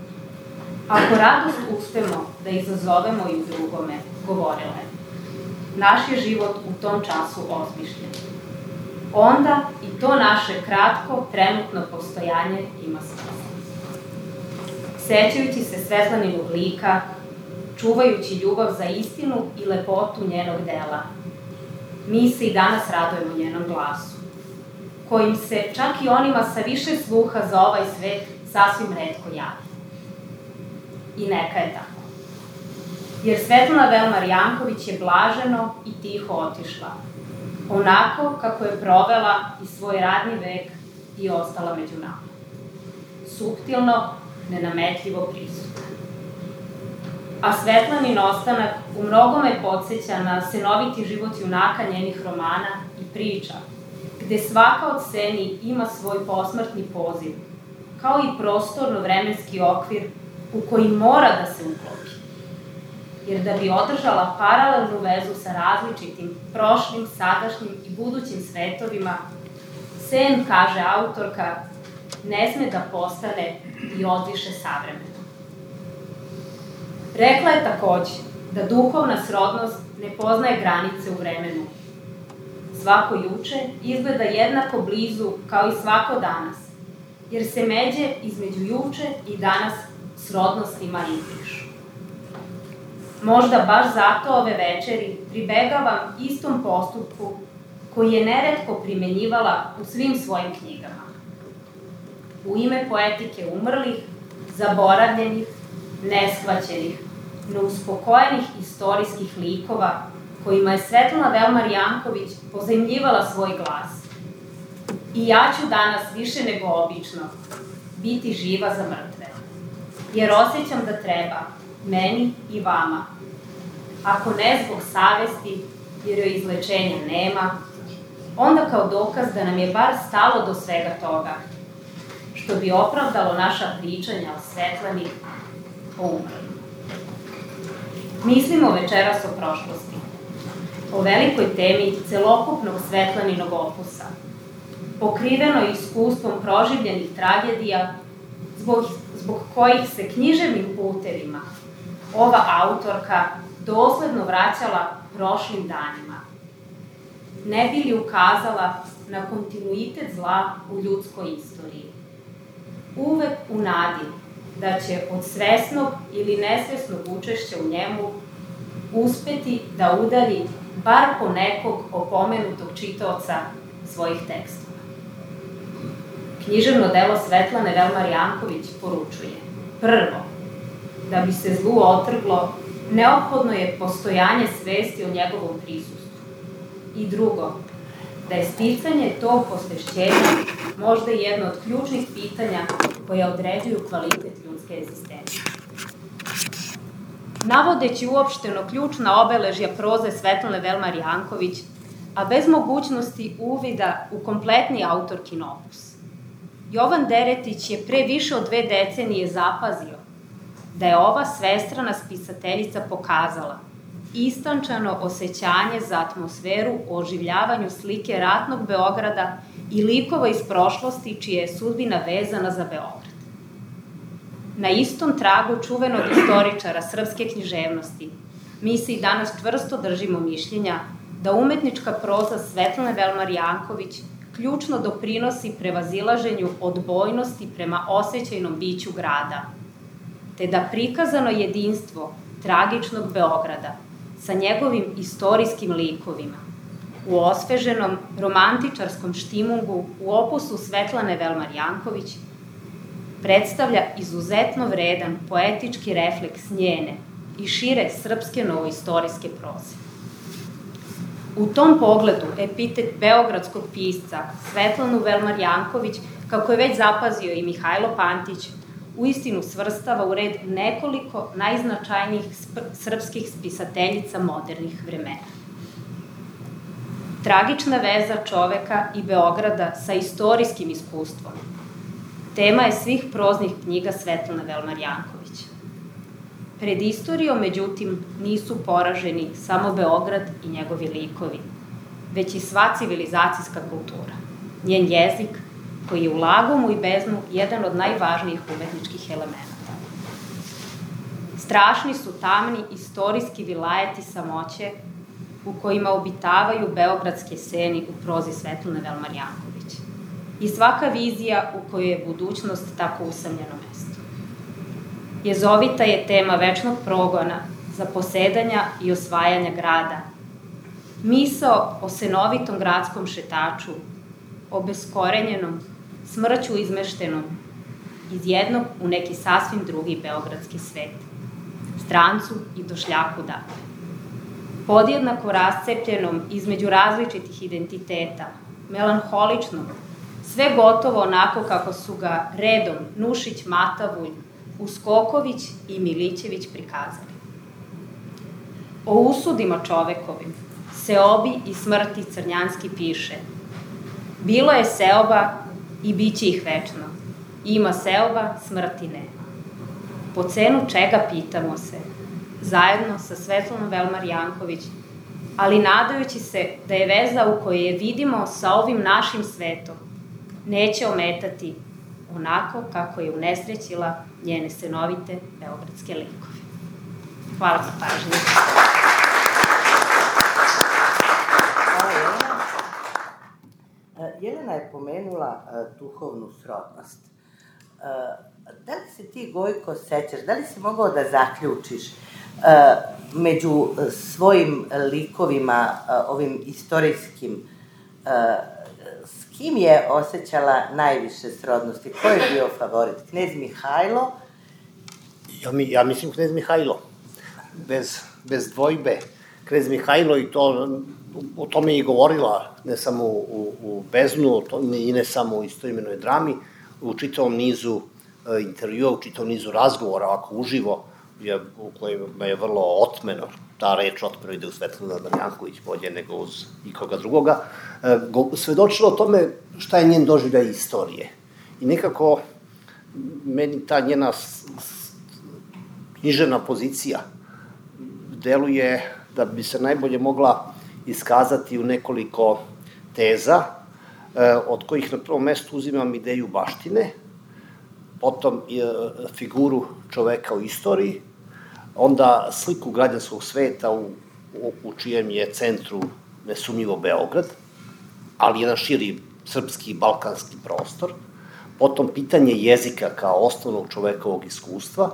Ako radost uspemo da izazovemo i u drugome, govorila je, naš je život u tom času osmišljen. Onda i to naše kratko, trenutno postojanje ima smisla. Sećajući se Svetlaninog lika, čuvajući ljubav za istinu i lepotu njenog dela, mi se i danas radujemo njenom glasu, kojim se čak i onima sa više sluha za ovaj svet sasvim retko javi. I neka je tako. Jer Svetlana Velmar Janković je blaženo i tiho otišla, onako kako je provela i svoj radni vek i ostala među nama. Suptilno, nenametljivo prisutna. A Svetlanin ostanak u mnogome podsjeća na senoviti život junaka njenih romana i priča, gde svaka od sceni ima svoj posmrtni poziv, kao i prostorno-vremenski okvir u koji mora da se uklopi. Jer da bi održala paralelnu vezu sa različitim prošlim, sadašnjim i budućim svetovima, sen, kaže autorka, ne sme da postane i odviše savremeno. Rekla je takođe da duhovna srodnost ne poznaje granice u vremenu. Svako juče izgleda jednako blizu kao i svako danas, jer se međe između juče i danas srodnostima izbrišu. Možda baš zato ove večeri pribegavam istom postupku koji je neretko primenjivala u svim svojim knjigama. U ime poetike umrlih, zaboravljenih, neshvaćenih, neuspokojenih istorijskih likova kojima je Svetlana Velmar Janković pozajmljivala svoj glas. I ja ću danas više nego obično biti živa za mrtve, jer osjećam da treba meni i vama, ako ne zbog savesti, jer joj izlečenja nema, onda kao dokaz da nam je bar stalo do svega toga, što bi opravdalo naša pričanja o Svetlani, o umrlima. Mislimo večeras o prošlosti, o velikoj temi celokupnog Svetlaninog opusa, pokriveno iskustvom proživljenih tragedija, zbog, zbog kojih se književnim putevima ova autorka dosledno vraćala prošlim danima, ne bi li ukazala na kontinuitet zla u ljudskoj istoriji. Uvek u nadi da će od svesnog ili nesvesnog učešća u njemu uspeti da udalji bar po nekog opomenutog čitaoca svojih tekstova. Književno delo Svetlane Velmar Janković poručuje: prvo, da bi se zlu otrglo, neophodno je postojanje svesti o njegovom prisustvu. I drugo, da je sticanje tog posvešćenja možda jedno od ključnih pitanja koja određuju kvalitet ljudske egzistencije. Navodeći uopšteno ključna obeležja proze Svetlane Velmar Janković, a bez mogućnosti uvida u kompletni autorkin opus, Jovan Deretić je pre više od dve decenije zapazio da je ova svestrana spisateljica pokazala istančano osjećanje za atmosferu o oživljavanju slike ratnog Beograda i likova iz prošlosti čija je sudbina vezana za Beograd. Na istom tragu čuvenog istoričara srpske književnosti, mi se i danas čvrsto držimo mišljenja da umetnička proza Svetlane Velmar Janković ključno doprinosi prevazilaženju odbojnosti prema osjećajnom biću grada, te da prikazano jedinstvo tragičnog Beograda sa njegovim istorijskim likovima u osveženom romantičarskom štimungu u opusu Svetlane Velmar Janković predstavlja izuzetno vredan poetički refleks njene i šire srpske novoistorijske proze. U tom pogledu epitet beogradskog pisca Svetlanu Velmar Janković, kako je već zapazio i Mihajlo Pantić, uistinu svrstava u red nekoliko najznačajnijih srpskih spisateljica modernih vremena. Tragična veza čoveka i Beograda sa istorijskim iskustvom tema je svih proznih knjiga Svetlane Velmar Janković. Pred istorijom, međutim, nisu poraženi samo Beograd i njegovi likovi, već i sva civilizacijska kultura, njen jezik, koji je u lagomu i beznu jedan od najvažnijih umetničkih elemenata. Strašni su tamni istorijski vilajeti samoće u kojima obitavaju beogradske seni u prozi Svetlane Velmar Janković. I svaka vizija u kojoj je budućnost tako usamljeno mesto. Jezovita je tema večnog progona, zaposedanja i osvajanja grada. Misao o senovitom gradskom šetaču, o beskorenjenom, smrću izmeštenom, iz jednog u neki sasvim drugi beogradski svet. Strancu i došljaku dakle. Podjednako rascepljenom između različitih identiteta, melanholičnom, sve gotovo onako kako su ga redom Nušić, Matavulj, Uskoković i Milićević prikazali. O usudima čovekovim, seobi i smrti Crnjanski piše: bilo je seoba i bit će ih večno. Ima seoba, smrti nema. Po cenu čega, pitamo se, zajedno sa Svetlanom Velmar Janković, ali nadajući se da je veza u kojoj je vidimo sa ovim našim svetom neće ometati onako kako je unesrećila njene senovite beogradske likove. Hvala na pažnji. Hvala, Jelena. Jelena je pomenula uh, duhovnu srodnost. Uh, da li se ti, Gojko, sećaš, da li si mogao da zaključiš uh, među svojim likovima, uh, ovim istorijskim, uh, s kim je osjećala najviše srodnosti? Ko je bio favorit? Knez Mihajlo? Ja, mi, ja mislim Knez Mihajlo. Bez, bez dvojbe. Knez Mihajlo i to, o tome je i govorila, ne samo u, u, u Beznu, o tome i ne samo u istoimenoj drami, u čitavom nizu uh, intervjua, u čitavom nizu razgovora, ovako uživo, je, u kojima je vrlo otmeno, ta reč otmeno ide u Svetlana Velmar Janković bolje nego uz ikoga drugoga, uh, svedočila o tome šta je njen doživljaj istorije. I nekako, meni ta njena s, s, književna pozicija deluje da bi se najbolje mogla iskazati u nekoliko teza, od kojih na prvom mestu uzimam ideju baštine, potom figuru čoveka u istoriji, onda sliku građanskog sveta u, u čijem je centru nesumnjivo Beograd, ali jedan širi srpski i balkanski prostor, potom pitanje jezika kao osnovnog čovekovog iskustva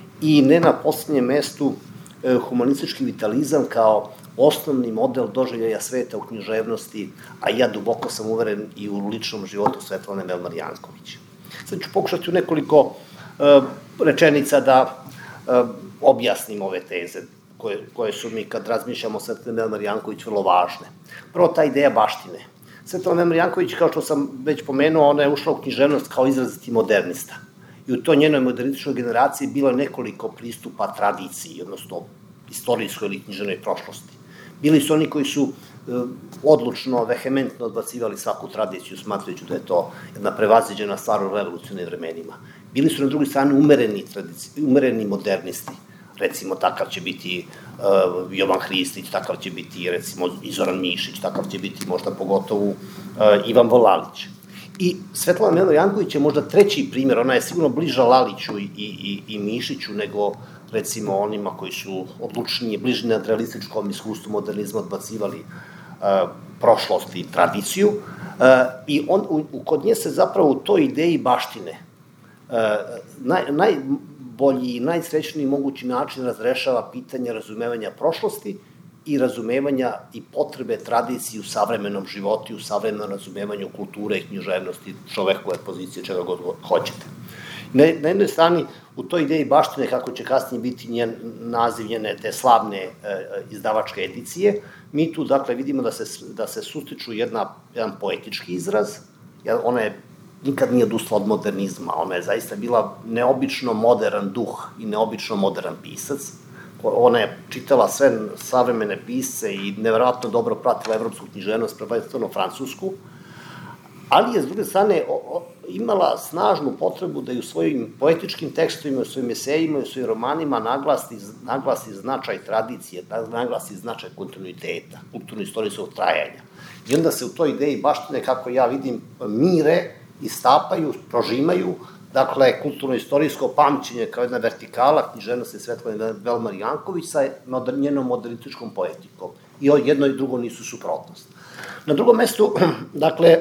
i ne na poslednjem mestu humanistički vitalizam kao osnovni model doživljaja sveta u književnosti, a ja duboko sam uveren i u ličnom životu Svetlane Velmar Janković. Sad ću pokušati u nekoliko uh, rečenica da uh, objasnim ove teze, koje, koje su mi, kad razmišljamo o Svetlane Velmar Janković, vrlo važne. Prvo, ta ideja baštine. Svetlana Velmar Janković, kao što sam već pomenuo, ona je ušla u književnost kao izraziti modernista. I u toj njenoj modernističkoj generaciji bilo je nekoliko pristupa tradiciji, odnosno istorijskoj ili književnoj prošlosti. Bili su oni koji su e, odlučno, vehementno odbacivali svaku tradiciju, smatrajući da je to jedna prevaziđena stvar u revolucionarnim vremenima. Bili su na drugoj strani umereni, umereni modernisti. Recimo, takav će biti uh, Jovan Hristić, takav će biti, recimo, i Zoran Mišić, takav će biti možda pogotovo uh, Ivan Volalić. I Svetlana Velmar Janković je možda treći primjer, ona je sigurno bliža Laliću i, i, i Mišiću nego, recimo, onima koji su odlučnije, bliži nad realističkom iskustvu modernizma odbacivali uh, prošlost i tradiciju. Uh, I on, u, kod nje se zapravo u toj ideji baštine uh, naj, najbolji i najsrećniji mogući način razrešava pitanje razumevanja prošlosti i razumevanja i potrebe tradicije u savremenom životu, u savremenom razumevanju kulture i književnosti, čovekove pozicije, čega god hoćete. Na, na jednoj strani, u toj ideji baštine, kako će kasnije biti njen naziv njene te slavne e, izdavačke edicije, mi tu, dakle, vidimo da se, da se sustiču jedna, jedan poetički izraz, ona je nikad nije odustala od modernizma, ona je zaista bila neobično modern duh i neobično modern pisac. Ona je čitala sve savremene pisce i neverovatno dobro pratila evropsku književnost, prvenstveno francusku, ali je, s druge strane, imala snažnu potrebu da i u svojim poetičkim tekstovima, u svojim esejima i u svojim romanima naglasi, naglasi značaj tradicije, naglasi značaj kontinuiteta, kulturno-istorijskog trajanja. I onda se u toj ideji baštine, kako ja vidim, mire, istapaju, prožimaju, dakle, kulturno-istorijsko pamćenje kao jedna vertikala književnosti Svetlane Velmar Janković sa njenom modernističkom poetikom. I jedno i drugo nisu suprotnost. Na drugom mestu, dakle,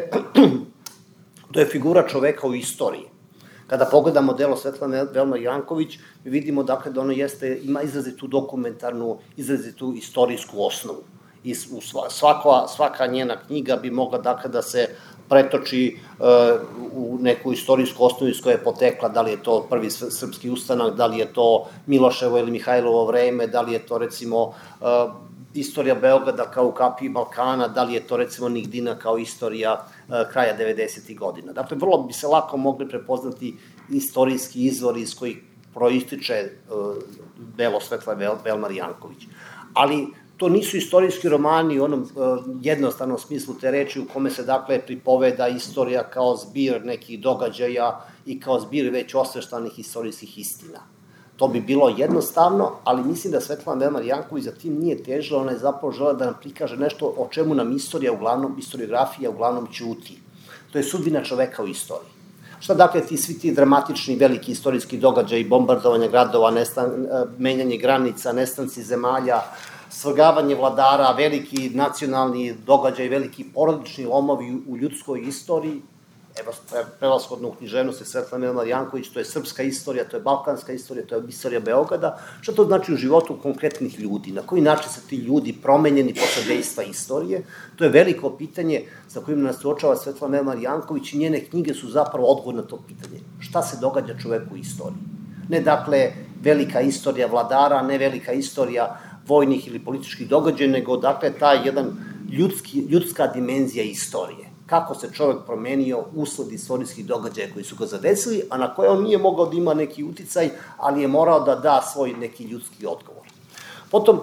to je figura čoveka u istoriji. Kada pogledamo delo Svetlane Velmar Janković, mi vidimo dakle da ono jeste, ima izrazitu dokumentarnu, izrazitu istorijsku osnovu. I svaka, svaka njena knjiga bi mogla dakle da se pretoči uh, u neku istorijsku osnovu iz koje je potekla, da li je to prvi srpski ustanak, da li je to Miloševo ili Mihajlovo vreme, da li je to recimo uh, istorija Beograda kao u kapiji Balkana, da li je to recimo Nigdina kao istorija uh, kraja devedesetih godina. Dakle, vrlo bi se lako mogli prepoznati istorijski izvori iz kojih proističe uh, delo Svetlane Velmar Janković. Ali to nisu istorijski romani u onom uh, jednostavnom smislu te reči u kome se dakle pripoveda istorija kao zbir nekih događaja i kao zbir već osveštanih istorijskih istina. To bi bilo jednostavno, ali mislim da Svetlana Velmar Janković za tim nije težila, ona je zapravo žela da nam prikaže nešto o čemu nam istorija, uglavnom, historiografija uglavnom ćuti. To je sudbina čoveka u istoriji. Šta dakle ti svi ti dramatični veliki istorijski događaji, bombardovanje gradova, nestan, menjanje granica, nestanci zemalja, svrgavanje vladara, veliki nacionalni događaj, veliki porodični lomovi u ljudskoj istoriji, evo, prevashodno u književnosti Svetlane Velmar Janković, to je srpska istorija, to je balkanska istorija, to je istorija Beograda. Šta to znači u životu konkretnih ljudi? Na koji način se ti ljudi promenjeni posle dejstva istorije? To je veliko pitanje sa kojim nas suočava Svetlana Velmar Janković i njene knjige su zapravo odgovor na to pitanje. Šta se događa čoveku u istoriji? Ne dakle velika istorija vladara, ne velika istorija vojnih ili političkih događaja, nego dakle ta jedan ljudski, ljudska dimenzija istorije. Kako se čovek promenio usled istorijskih događaja koji su ga zadesili, a na koje on nije mogao da ima neki uticaj, ali je morao da da svoj neki ljudski odgovor. Potom,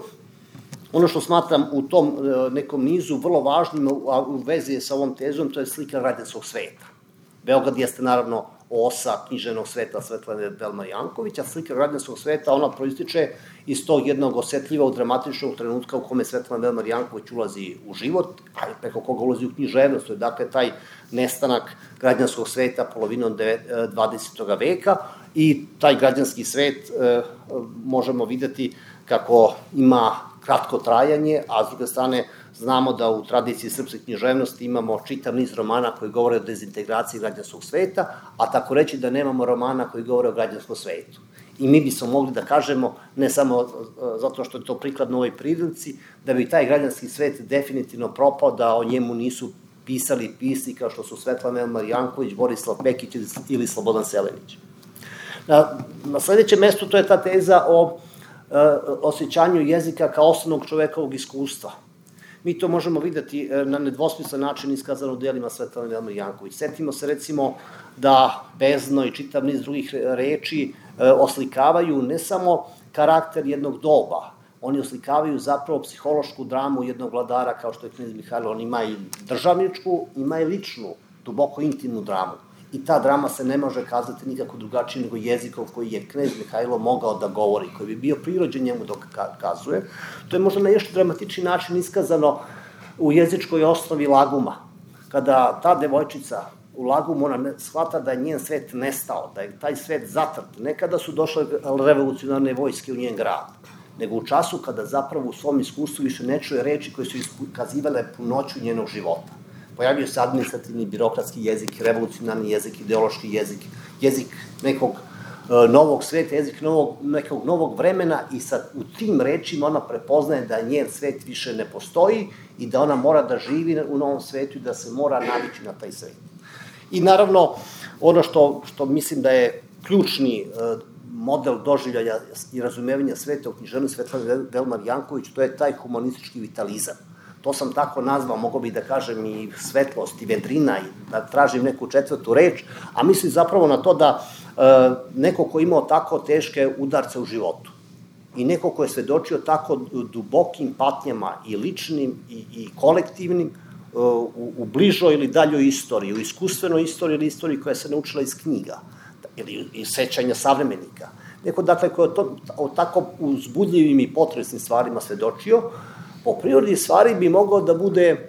ono što smatram u tom nekom nizu vrlo važnim u vezi sa ovom tezom, to je slika građanskog sveta. Beograd jeste naravno osa književnog sveta Svetlane Velmar Janković, a slika građanskog sveta, ona proističe iz tog jednog osetljivog, dramatičnog trenutka u kome Svetlana Velmar Janković ulazi u život, a preko koga ulazi u književnost, to je dakle taj nestanak građanskog sveta polovinom dvadesetog veka i taj građanski svet e, možemo videti kako ima kratko trajanje, a s druge strane znamo da u tradiciji srpske književnosti imamo čitav niz romana koji govore o dezintegraciji građanskog sveta, a tako reći da nemamo romana koji govore o građanskom svetu. I mi bismo mogli da kažemo, ne samo zato što je to prikladno u ovoj prilici, da bi taj građanski svet definitivno propao, da o njemu nisu pisali pisci kao što su Svetlana Velmar Janković, Borislav Pekić ili Slobodan Selenić. Na, na sledećem mestu to je ta teza o e, osjećanju jezika kao osnovnog čovekovog iskustva. Mi to možemo videti na nedvosmislen način iskazano u delima Svetlane Velmar Janković. Setimo se recimo da Bezno i čitav niz drugih reči e, oslikavaju ne samo karakter jednog doba, oni oslikavaju zapravo psihološku dramu jednog vladara kao što je knez Mihajlo. On ima i državničku, ima i ličnu, duboko intimnu dramu. I ta drama se ne može kazati nikako drugačije nego jezikom koji je knez Mihajlo mogao da govori, koji bi bio prirođen njemu dok kazuje. To je možda na još dramatični način iskazano u jezičkoj osnovi Laguma. Kada ta devojčica u Lagumu, ona shvata da je njen svet nestao, da je taj svet zatrt, ne kada su došle revolucionarne vojske u njen grad, nego u času kada zapravo u svom iskustvu više ne čuje reči koje su iskazivale punoću njenog života. Pojavio se administrativni, birokratski jezik, revolucionarni jezik, ideološki jezik, jezik nekog e, novog sveta, jezik novog, nekog novog vremena i sad u tim rečima ona prepoznaje da njen svet više ne postoji i da ona mora da živi u novom svetu i da se mora navići na taj svet. I naravno, ono što, što mislim da je ključni e, model doživljaja i razumevanja sveta u književnosti Svetlane Velmar Janković, to je taj humanistički vitalizam. To sam tako nazvao, mogo bih da kažem i svetlost i vedrina i da tražim neku četvrtu reč, a mislim zapravo na to da e, neko ko je imao tako teške udarce u životu i neko ko je svedočio tako dubokim patnjama i ličnim i, i kolektivnim e, u, u bližoj ili daljoj istoriji, u iskustvenoj istoriji ili istoriji koja se naučila iz knjiga ili iz sećanja savremenika. Neko dakle ko je to, o tako uzbudljivim i potresnim stvarima svedočio, po prirodi stvari bi mogao da bude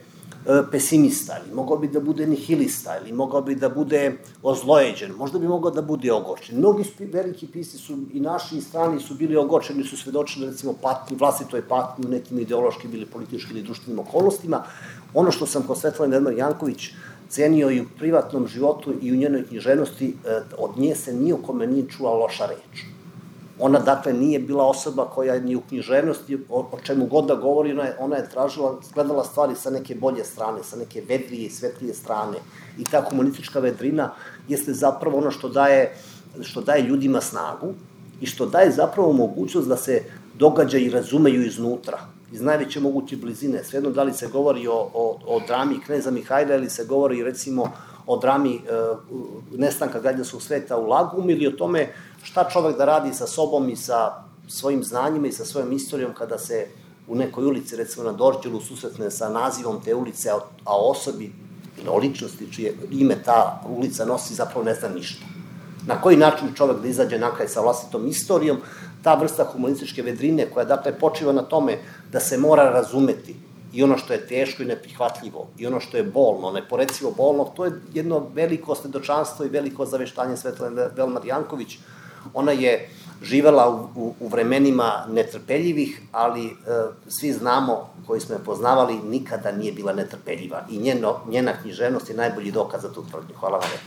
pesimista, ili mogao bi da bude nihilista, ili mogao bi da bude ozlojeđen, možda bi mogao da bude ogorčen. Mnogi veliki pisci su, i naši i strani, su bili ogorčeni, su svedočili, recimo, patnji, vlastitoj patnji u nekim ideološkim ili političkim ili društvenim okolnostima. Ono što sam kod Svetlane Velmar Janković cenio i u privatnom životu i u njenoj književnosti, od nje se ni u kome nije čula loša reč. Ona, dakle, nije bila osoba koja ni u književnosti, o čemu god da govori, ona je tražila, gledala stvari sa neke bolje strane, sa neke vedrije i svetlije strane. I ta humanistička vedrina jeste zapravo ono što daje, što daje ljudima snagu i što daje zapravo mogućnost da se događaji razumeju iznutra, iz najveće moguće blizine. Svejedno da li se govori o, o, o drami Kneza Mihajla ili se govori, recimo, o drami e, nestanka građanskog sveta u Lagum, ili o tome šta čovek da radi sa sobom i sa svojim znanjima i sa svojom istorijom kada se u nekoj ulici, recimo na Dorćolu, susretne sa nazivom te ulice, a o osobi ili o ličnosti čije ime ta ulica nosi zapravo ne zna ništa. Na koji način čovek da izađe na kraj sa vlastitom istorijom, ta vrsta humanističke vedrine koja, dakle, počiva na tome da se mora razumeti i ono što je teško i neprihvatljivo, i ono što je bolno, neporecivo bolno, to je jedno veliko svedočanstvo i veliko zaveštanje Svetlane Velmar Janković. Ona je živela u, u, u vremenima netrpeljivih, ali e, svi znamo, koji smo je poznavali, nikada nije bila netrpeljiva. I njeno, njena književnost je najbolji dokaz za tu tvrdnju. Hvala vam.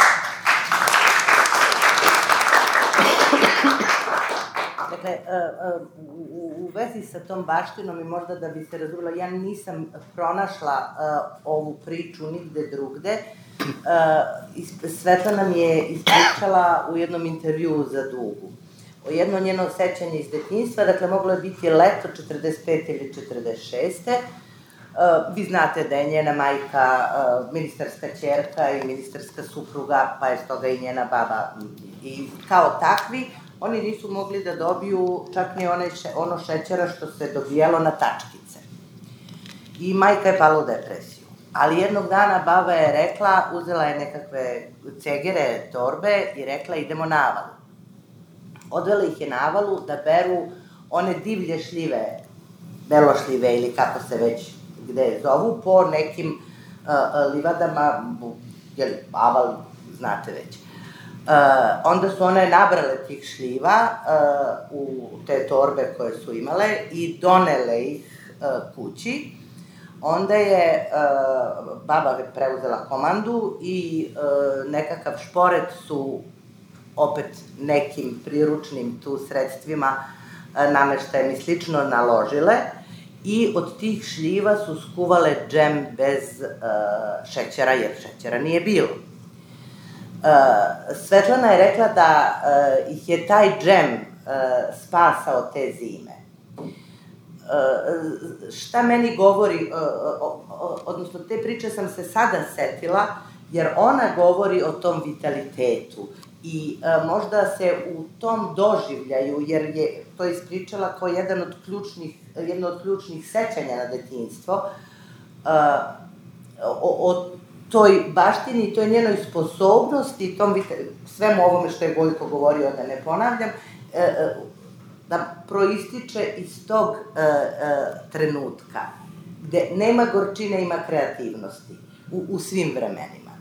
Dakle, u, u vezi sa tom baštinom i možda da bi se razumela, ja nisam pronašla ovu priču nigde drugde. Svetlana mi je ispričala u jednom intervjuu za Dugu. O jedno njeno sećanje iz detinjstva, dakle, moglo je biti leto četrdeset pete ili četrdeset šeste. Vi znate da je njena majka ministarska ćerka i ministarska supruga, pa je stoga i njena baba. I kao takvi, oni nisu mogli da dobiju čak ni ono šećera što se dobijalo na tačkice. I majka je pala u depresiju. Ali jednog dana baba je rekla, uzela je nekakve cegere, torbe i rekla idemo na avalu. Odvela ih je na avalu da beru one divlje šljive, belošljive ili kako se već gde zovu, po nekim livadama, jel, aval, znate već. Onda su one nabrale tih šljiva u te torbe koje su imale i donele ih kući. Onda je baba preuzela komandu i nekakav šporet su opet nekim priručnim tu sredstvima, nameštajem i slično, naložile i od tih šljiva su skuvale džem bez šećera, jer šećera nije bilo. Svetlana je rekla da ih je taj džem spasao te zime. Šta meni govori, odnosno te priče sam se sada setila, jer ona govori o tom vitalitetu i možda se u tom doživljaju, jer je to ispričala kao jedan od ključnih, jedno od ključnih sećanja na detinjstvo, o toj baštini i toj njenoj sposobnosti, tom svemu ovome što je Gojko govorio, da ne ponavljam, da proističe iz tog trenutka, gde nema gorčine, ima kreativnosti u svim vremenima.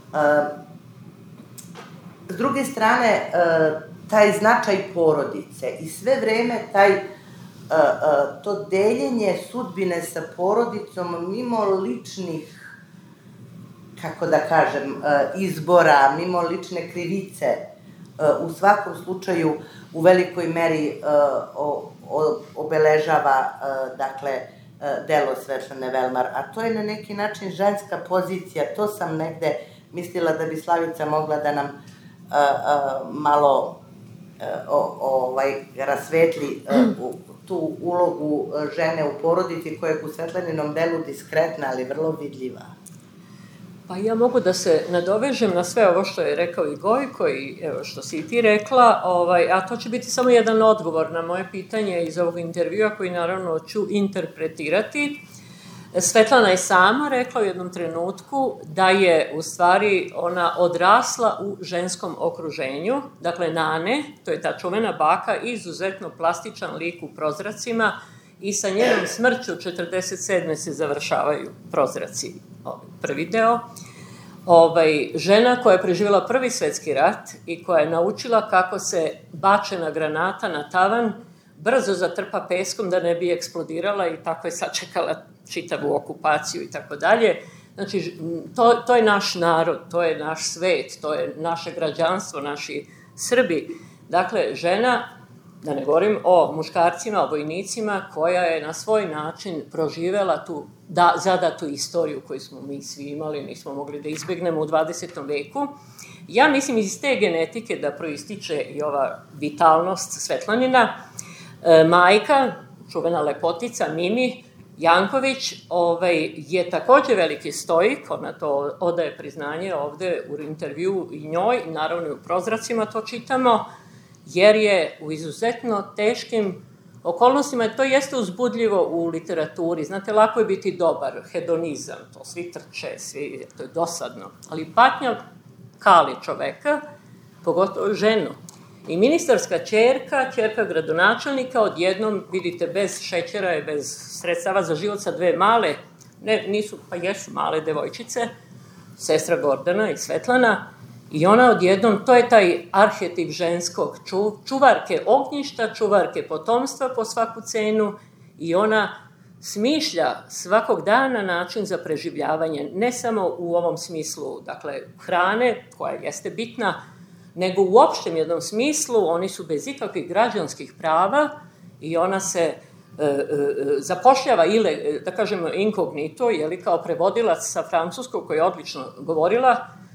S druge strane, taj značaj porodice i sve vreme taj, to deljenje sudbine sa porodicom mimo ličnih, kako da kažem, izbora, mimo lične krivice, u svakom slučaju u velikoj meri obeležava, dakle, delo Svetlane Velmar, a to je na neki način ženska pozicija. To sam negde mislila da bi Slavica mogla da nam malo rasvetli tu ulogu žene u porodici koja je u Svetlaninom delu diskretna, ali vrlo vidljiva. Pa ja mogu da se nadovežem na sve ovo što je rekao i Gojko i evo što si i ti rekla, ovaj, a to će biti samo jedan odgovor na moje pitanje iz ovog intervjua koji naravno ću interpretirati. Svetlana je sama rekla u jednom trenutku da je u stvari ona odrasla u ženskom okruženju, dakle Nane, to je ta čuvena baka, izuzetno plastičan lik u prozracima i sa njenom smrću četrdeset sedme se završavaju prozraci. prvi deo, ovaj, žena koja je preživjela prvi svetski rat i koja je naučila kako se bačena granata na tavan brzo zatrpa peskom da ne bi eksplodirala i tako je sačekala čitavu okupaciju i tako dalje. Znači, to, to je naš narod, to je naš svet, to je naše građanstvo, naši Srbi. Dakle, žena, da ne govorim o muškarcima, o vojnicima, koja je na svoj način proživela tu da, zadatu istoriju koju smo mi svi imali, nismo mogli da izbegnemo u dvadesetom veku. Ja mislim iz te genetike da proističe i ova vitalnost Svetlanina. E, majka, čuvena lepotica Mimi Janković, ovaj, je takođe veliki stoik, ona to odaje priznanje ovde u intervju i njoj, naravno i u prozracima to čitamo, jer je u izuzetno teškim okolnostima, to jeste uzbudljivo u literaturi, znate, lako je biti dobar, hedonizam, to svi trče, svi, to je dosadno, ali patnja kali čoveka, pogotovo ženu. I ministarska ćerka, ćerka gradonačelnika, odjednom, vidite, bez šećera i bez sredstava za život sa dve male, ne, nisu, pa jesu male devojčice, sestra Gordana i Svetlana, i ona odjednom, to je taj arhetip ženskog, ču, čuvarke ognjišta, čuvarke potomstva po svaku cenu, i ona smišlja svakog dana način za preživljavanje, ne samo u ovom smislu, dakle, hrane, koja jeste bitna, nego u opštem jednom smislu, oni su bez ikakvih građanskih prava i ona se e, e, zapošljava, ili, da kažemo, inkognito, jeli, kao prevodilac sa francuskog, koja je odlično govorila,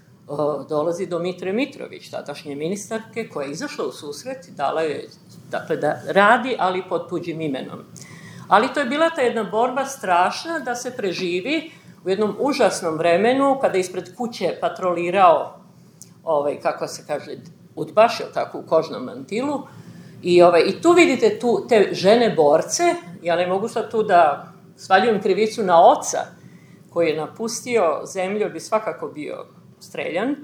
o, dolazi do Mitre Mitrović, tadašnje ministarke, koja je izašla u susret i dala je, dakle, da radi, ali pod tuđim imenom. Ali to je bila ta jedna borba strašna da se preživi u jednom užasnom vremenu, kada je ispred kuće patrolirao ovaj, kako se kaže, udbaš, je tako, u kožnom mantilu. I, ovaj, i tu vidite tu, te žene borce, ja ne mogu sad tu da svaljujem krivicu na oca, koji je napustio zemlju, bi svakako bio streljan,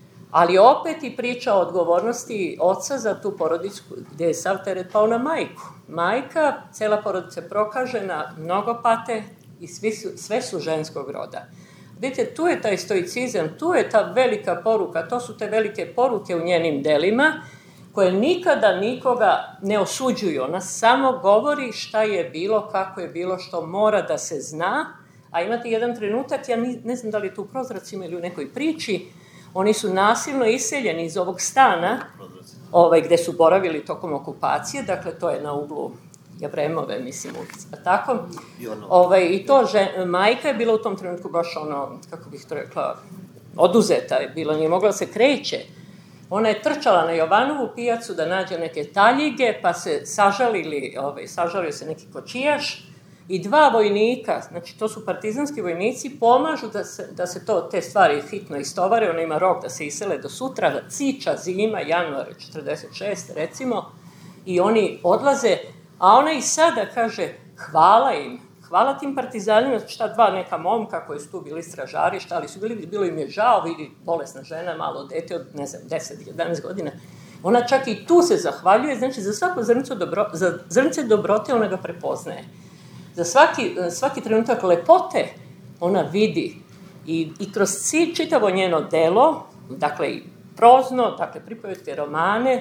ali opet i priča o odgovornosti oca za tu porodicu, gde je sav teret pao na majku. Majka, cela porodica je prokažena, mnogo pate i svi su, sve su ženskog roda. Vidite, tu je taj stoicizam, tu je ta velika poruka, to su te velike poruke u njenim delima, koje nikada nikoga ne osuđuju. Ona samo govori šta je bilo, kako je bilo, što mora da se zna, a imate jedan trenutak, ja ne znam da li je tu u prozracima ili u nekoj priči, oni su nasilno iseljeni iz ovog stana, ovaj, gde su boravili tokom okupacije, dakle to je na uglu Jevremove, mislim, ulica, tako. Ovaj, I to, žen, majka je bila u tom trenutku baš ono, kako bih to rekla, oduzeta je bila, nije mogla se kreće. Ona je trčala na Jovanovu pijacu da nađe neke taljige, pa se sažalili, ovaj, sažalio se neki kočijaš i dva vojnika, znači to su partizanski vojnici, pomažu da se, da se to, te stvari hitno istovare, ona ima rok da se isele do sutra, ciča, zima, januar četrdeset šeste recimo, i oni odlaze. A ona i sada kaže, hvala im, hvala tim partizanima, šta dva neka momka koji su tu bili stražari, šta li su bili, bilo im je žao, vidi bolesna žena, malo dete od, ne znam, deset jedanaest godina. Ona čak i tu se zahvaljuje, znači za svako zrnce, dobro, za zrnce dobrote ona ga prepoznaje. Za svaki, svaki trenutak lepote ona vidi i, i kroz cilj čitavo njeno delo, dakle i prozno, dakle pripovetke, romane,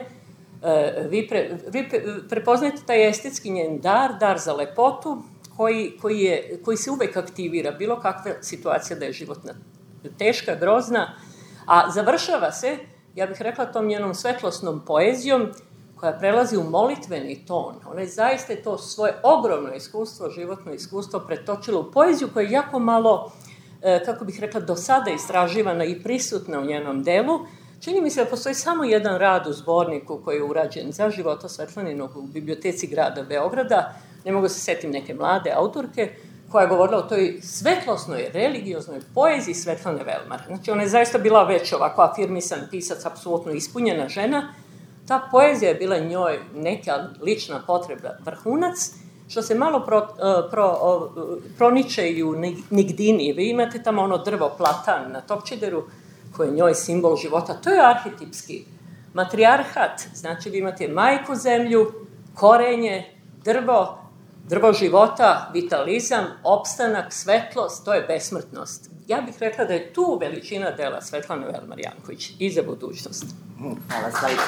vi, pre, vi pre, prepoznajete taj estetski njen dar, dar za lepotu, koji, koji, je, koji se uvek aktivira, bilo kakva situacija da je životna teška, grozna, a završava se, ja bih rekla, tom njenom svetlosnom poezijom, koja prelazi u molitveni ton. Ona je zaista to svoje ogromno iskustvo, životno iskustvo pretočila u poeziju koja je jako malo, kako bih rekla, do sada istraživana i prisutna u njenom delu. Čini mi se da postoji samo jedan rad u zborniku koji je urađen za života Svetlaninog u biblioteci grada Beograda, ne mogu se setim neke mlade autorke, koja je govorila o toj svetlosnoj, religioznoj poeziji Svetlane Velmar. Znači, ona je zaista bila već ovako afirmisan pisac, apsolutno ispunjena žena. Ta poezija je bila njoj neka lična potreba, vrhunac, što se malo pro, pro, proniče i u Nigdini. Vi imate tamo ono drvo platan na Topčideru, koji je njoj simbol života. To je arhetipski matrijarhat. Znači, vi imate majku zemlju, korenje, drvo, drvo života, vitalizam, opstanak, svetlost, to je besmrtnost. Ja bih rekla da je tu veličina dela Svetlane Velmar-Janković i za budućnost. Hvala, Slavica.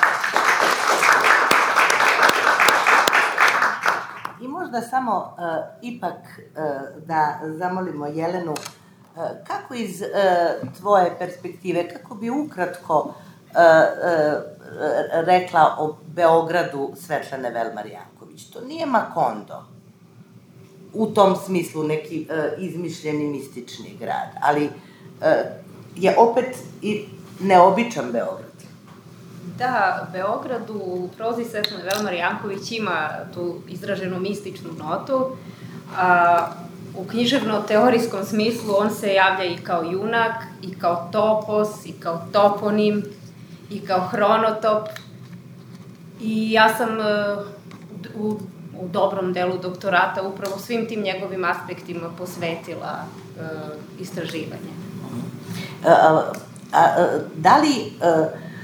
I možda samo uh, ipak uh, da zamolimo Jelenu, uh, kako iz uh, tvoje perspektive, kako bi ukratko uh, uh, rekla o Beogradu Svetlane Velmar-Janković? To nije Makondo, u tom smislu neki uh, izmišljeni mistični grad, ali uh, je opet i neobičan Beograd. Da, Beograd u prozi Svetlane Velmar-Janković ima tu izraženu mističnu notu. A, u književno-teorijskom smislu on se javlja i kao junak, i kao topos, i kao toponim, i kao hronotop. I ja sam u, u dobrom delu doktorata upravo svim tim njegovim aspektima posvetila uh, istraživanje. A, a, a, da li... A,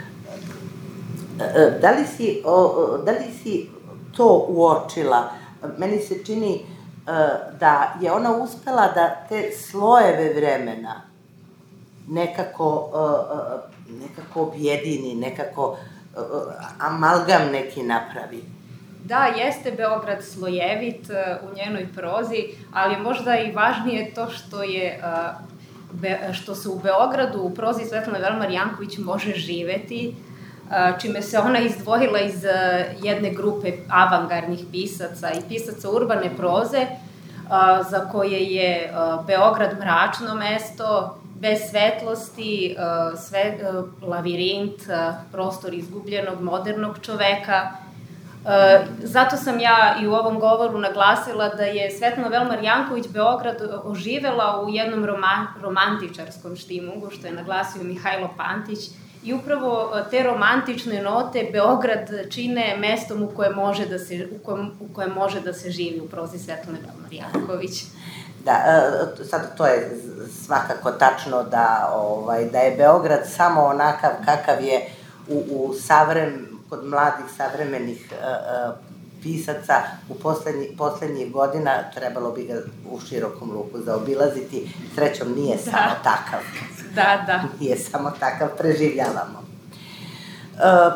Da li si, o, da li si to uočila? Meni se čini da je ona uspela da te slojeve vremena nekako, nekako objedini, nekako amalgam neki napravi. Da, jeste Beograd slojevit u njenoj prozi, ali možda i važnije to što je što se u Beogradu u prozi Svetlane Velmar-Janković može živeti, čime se ona izdvojila iz jedne grupe avangardnih pisaca i pisaca urbane proze, za koje je Beograd mračno mesto, bez svetlosti, sve, lavirint, prostor izgubljenog modernog čoveka. Zato sam ja i u ovom govoru naglasila da je Svetlana Velmar-Janković Beograd oživela u jednom roman, romantičarskom štimungu, što je naglasio Mihajlo Pantić. I upravo te romantične note Beograd čine mestom u kojem može da se, u kojem, u kojem može da se živi u prozi Svetlane Velmar-Janković. Da, sad to je svakako tačno da, ovaj, da je Beograd samo onakav kakav je u, u savrem, kod mladih savremenih uh, pisaca u poslednjih, poslednjih godina, trebalo bi ga u širokom luku zaobilaziti. Srećom nije da. samo takav. Da, da. Nije samo takav, preživljavamo. Uh,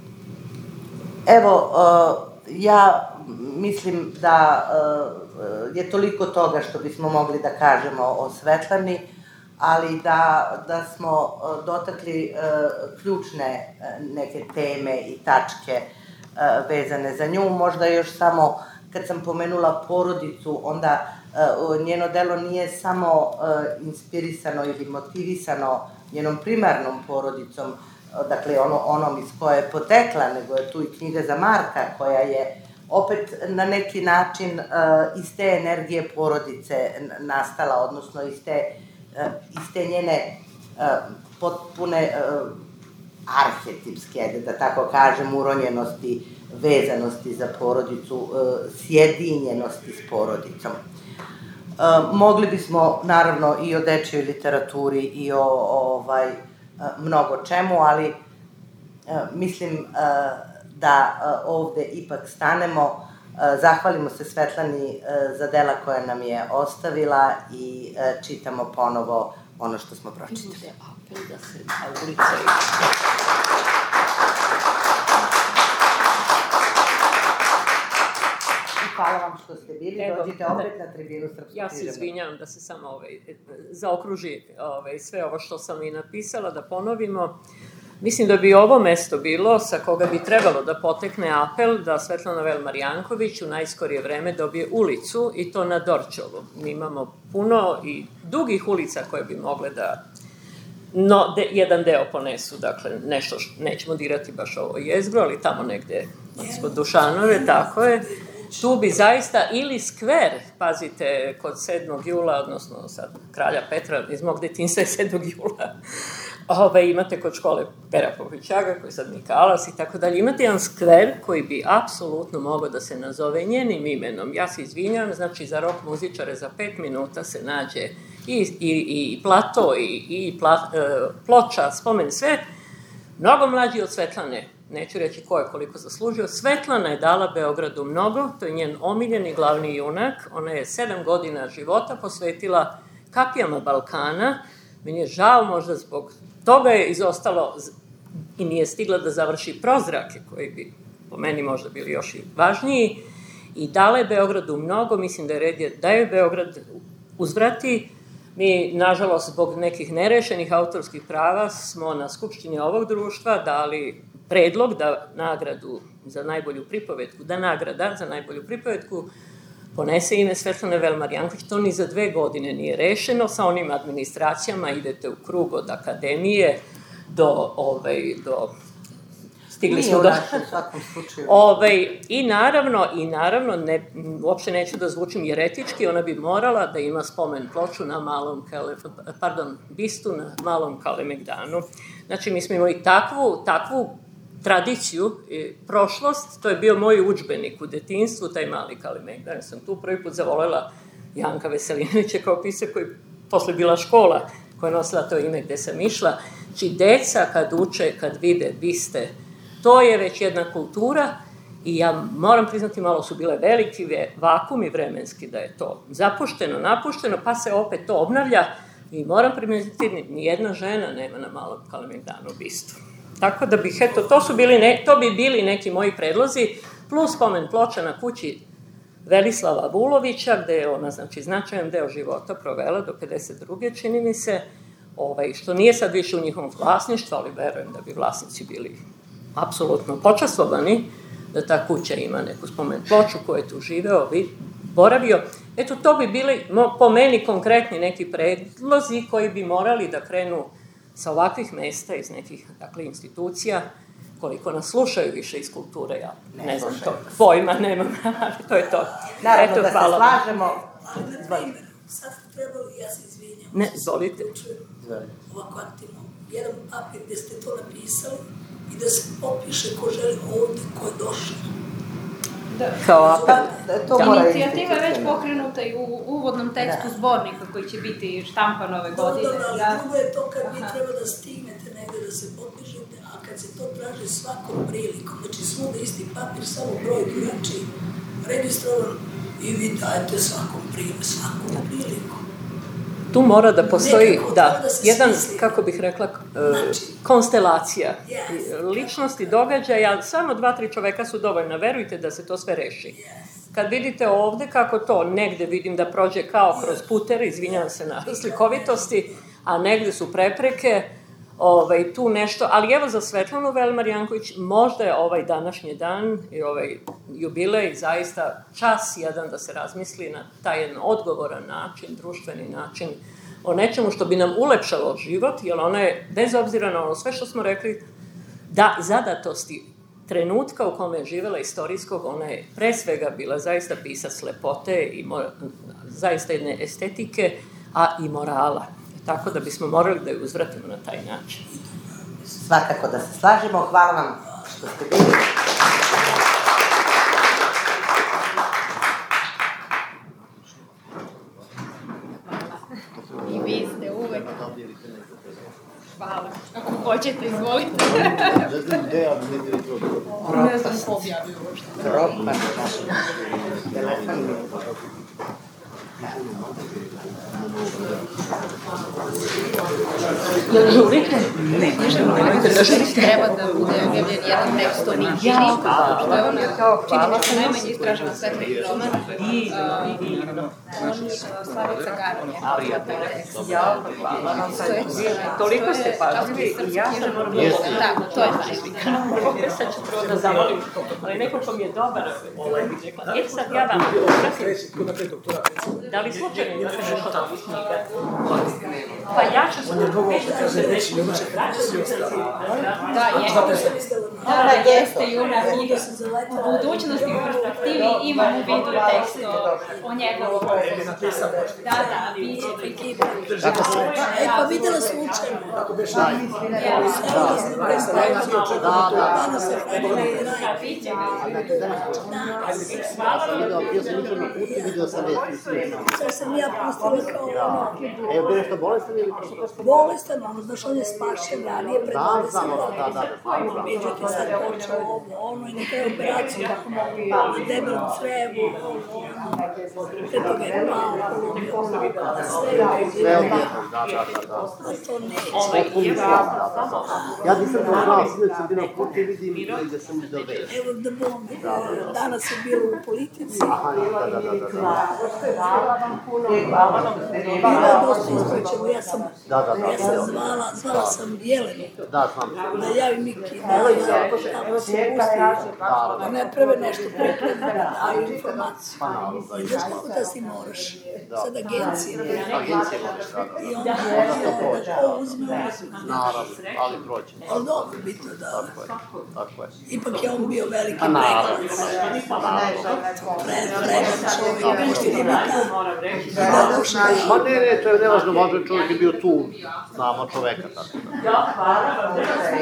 evo, uh, ja mislim da uh, je toliko toga što bismo mogli da kažemo o Svetlani, ali da, da smo uh, dotakli uh, ključne uh, neke teme i tačke uh, vezane za nju. Možda još samo, kad sam pomenula porodicu, onda uh, njeno delo nije samo uh, inspirisano ili motivisano njenom primarnom porodicom, uh, dakle ono, onom iz koje je potekla, nego je tu i knjiga za Marka, koja je opet na neki način uh, iz te energije porodice nastala, odnosno iz te, uh, iz te njene uh, potpune uh, arhetipske, da tako kažem, uronjenosti, vezanosti za porodicu, uh, sjedinjenosti s porodicom. Uh, mogli bismo, naravno, i o dečjoj literaturi i o ovaj, uh, mnogo čemu, ali uh, mislim uh, da uh, ovde ipak stanemo, uh, zahvalimo se Svetlani uh, za dela koja nam je ostavila i uh, čitamo ponovo ono što smo pročitali. Apel da se na ulica i... Hvala vam što ste bili, evo, dođite opet na tribinu Srpskog književnosti. Ja se izvinjavam da se samo ovaj, zaokruži ovaj, sve ovo što sam i napisala, da ponovimo. Mislim da bi ovo mesto bilo sa koga bi trebalo da potekne apel da Svetlana Velmar-Janković u najskorije vreme dobije ulicu, i to na Dorćolu. Mi imamo puno i dugih ulica koje bi mogle da no, de, jedan deo ponesu, dakle, nešto što nećemo dirati baš ovo jezgro, ali tamo negde ispod Dušanove, tako je. Tu bi zaista, ili skver, pazite, kod sedmog jula, odnosno sad Kralja Petra, iz mog detinjstva je sedmog jula, Ove, imate kod škole Pera Popovićaga, koji je sad Mikalas i tako dalje, imate jedan skver koji bi apsolutno mogao da se nazove njenim imenom. Ja se izvinjam, znači za rock muzičare za pet minuta se nađe i, i, i plato, i, i pla, e, ploča, spomen, sve, mnogo mlađi od Svetlane neću reći ko je koliko zaslužio. Svetlana je dala Beogradu mnogo, to je njen omiljeni glavni junak. Ona je sedam godina života posvetila kapijama Balkana. Meni je žao, možda zbog toga je izostalo i nije stigla da završi Prozrake, koji bi po meni možda bili još i važniji. I dala je Beogradu mnogo, mislim da je red je da je Beograd uzvrati. Mi, nažalost, zbog nekih nerešenih autorskih prava smo na skupštini ovog društva dali predlog da nagradu za najbolju pripovetku, da nagrada za najbolju pripovetku ponese ime Svetlane Velmar Janković. To ni za dve godine nije rešeno, sa onim administracijama idete u krug od akademije do, ovaj, do stigli smo do... Ove, I naravno, i naravno ne, uopšte neću da zvučim jeretički, ona bi morala da ima spomen ploču na malom, kale, pardon, bistu na malom Kalemegdanu. Znači, mi smo imali takvu, takvu tradiciju, i prošlost, to je bio moj udžbenik u detinjstvu, taj mali Kalemegdan. Ja sam tu prvi put zavolela Janka Veselinovića kao pisac koji posle bila škola koja je nosila to ime gde sam išla. Znači, deca kad uče, kad vide biste, to je već jedna kultura i ja moram priznati, malo su bile veliki vakumi vremenski da je to zapušteno, napušteno, pa se opet to obnavlja i moram primetiti, nijedna žena nema na malom Kalemegdanu bistu. Tako da bih, eto, to su bili, ne, to bi bili neki moji predlozi, plus spomen ploča na kući Velislava Vulovića, gde je ona, znači, značajan deo života provela do pedeset druge čini mi se, ovaj, što nije sad više u njihovom vlasništvu, ali verujem da bi vlasnici bili apsolutno počastvovani, da ta kuća ima neku spomen ploču ko je tu živeo, boravio. Eto, to bi bili, po meni, konkretni neki predlozi koji bi morali da krenu sa ovakvih mesta, iz nekih, dakle, institucija, koliko nas slušaju više iz kulture, ja ne znam to, pojma nemam, ali to je to. Naravno da se slažemo. Sad trebalo, ja se izvinjam. Ne, zvolite. Ovako aktivno, jedan papir gde ste to napisali, i da se popiše ko želi ovde, ko je došao. Kao apel. Inicijativa je već pokrenuta i u uvodnom tekstu zbornika koji će biti štampan ove godine. Dobro, ali drugo je to kad vi treba da stignete negde da se popišete, a kad se to traži svakom prilikom, znači svuda isti papir, samo broj drugačiji, registrovan i vi dajete svakom prilikom, svakom prilikom. Tu mora da postoji, da, jedan, kako bih rekla, konstelacija ličnosti, događaja, samo dva, tri čoveka su dovoljna, verujte da se to sve reši. Kad vidite ovde kako to negde vidim da prođe kao kroz puter, izvinjavam se na slikovitosti, a negde su prepreke, ovaj, tu nešto, ali evo za Svetlanu Velmar Janković, možda je ovaj današnji dan i ovaj jubilej zaista čas jedan da se razmisli na taj jedan odgovoran način, društveni način, o nečemu što bi nam ulepšalo život, jer ona je, bez obzira na ono sve što smo rekli, da zadatosti trenutka u kome je živela istorijskog, ona je pre svega bila zaista pisac lepote i zaista jedne estetike, a i morala. Tako da bismo morali da ju uzvratimo na taj način. Svakako da se slažemo. Hvala vam što ste bili. I vi ste uvek. Hvala. Ako hoćete, izvolite. Ne znam gde, ali ne bili to dobro. Ne znam ko objavio uopšte. Propast. Telefon mi. Jel žurite? Ne, nemojte da žurite. Treba da bude objavljen jedan tekst o Niki. Što je ona, čini mi se, najmanje istražena svetlih roman. On Slavica Garan je kao taj tekst. Ja, hvala vam. Toliko ste pažljivi i ja sam moram da volim. Da, to je taj. Sad ću prvo da zavolim, ali neko ko mi je dobar, bih rekla. E sad ja vam obratim. Da li slučajno imate nešto od ovih knjiga? Pa ja ću sam da se reći. Da, jeste. Da, jeste i ona knjiga. U budućnosti, u perspektivi imam u vidu tekst o njegovom popisu. Da, da, biće prikipa. E, pa videla slučajno. Bio sam jučer na putu, vidio sam već sad sam ja pustila kao ono... E, bio nešto bolestan ili kako? Bolestan, ono, znaš, on je spašen ranije pred dvadeset godina. Da, da, da. Međutim, sad počeo ovo, ono, i neka je operacija na debelom crevu, pre toga je pao, polomio, sve je Sve odlično, da, da, da, da. a to neće. Potpuno znam, da, da, da. Ja nisam to znao, sinoć sam bio na putu i vidim i da sam do već. Evo da bom, danas je bilo u politici. Aha, da, da, da, da, da. Bila dosta ispraćemo, ja sam, Da, da, da. ja sam zvala, zvala sam Jelenu, Da, znam. da javi Miki, da ja tamo se pusti, da ne prave nešto pripremno, da daju informaciju. I znaš kako da si moraš, sad agencije. Agencije moraš, da, da. I onda ko uzme, uzme. Naravno, ali prođe. Ali dobro, bitno da... Tako je, tako je. Ipak je on bio veliki Pa naravno, pregledac. pa naravno. Predan čovjek, pošto je da duša. Pa ne, ne, to je nevažno, važno je čovjek je bio tu, znamo čoveka, tako da.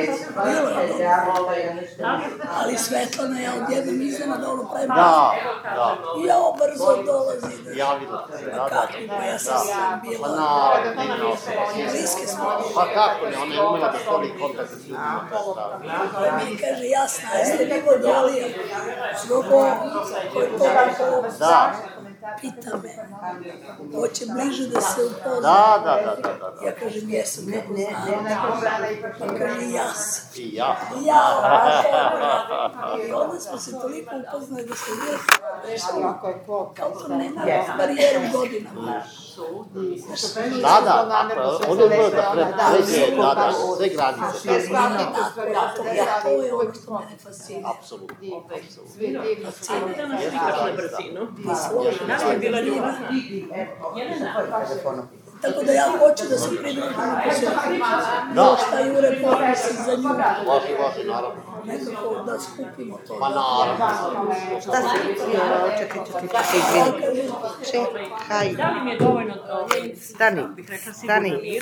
Ali Svetlana ja odjednom iznenada ono pravim. Da, da. I ja brzo dolazi. Javila se, da, da. Kako, pa ja sam Pa bila naravno, divna osoba. bliske smo. Pa kako ne, ona je umela da stvori kontakt s ljudima, da. Pa mi kaže, jasna, jeste vi vodolija. Zbog ovo, ko je to ovo. Da. Pita me, hoće bliže da se upozna. Da, da, da, da, da. Ja kažem, jesam, kako znam. Pa kaže, ja sam. I ja. Ja, i onda smo se toliko upoznali da smo bili rešili kao to nema barijeru godinama. Da, da, tako je. Ono je da pređe, da, da, sve granice. To je ono što mene fascinira. Apsolutno, apsolutno. Slikaš na brzinu. Nam je bila ljubav. Tako da ja hoću da se pridružim na posjeću. Da. Šta Jure pomisli za nju. Vaši, vaši, naravno. Nekako da skupimo to. Pa naravno. Šta se, čekaj, čekaj, čekaj, izvini. Čekaj. Da li mi je dovoljno, ovaj, Stani, bih rekla, stani, sigurno mir?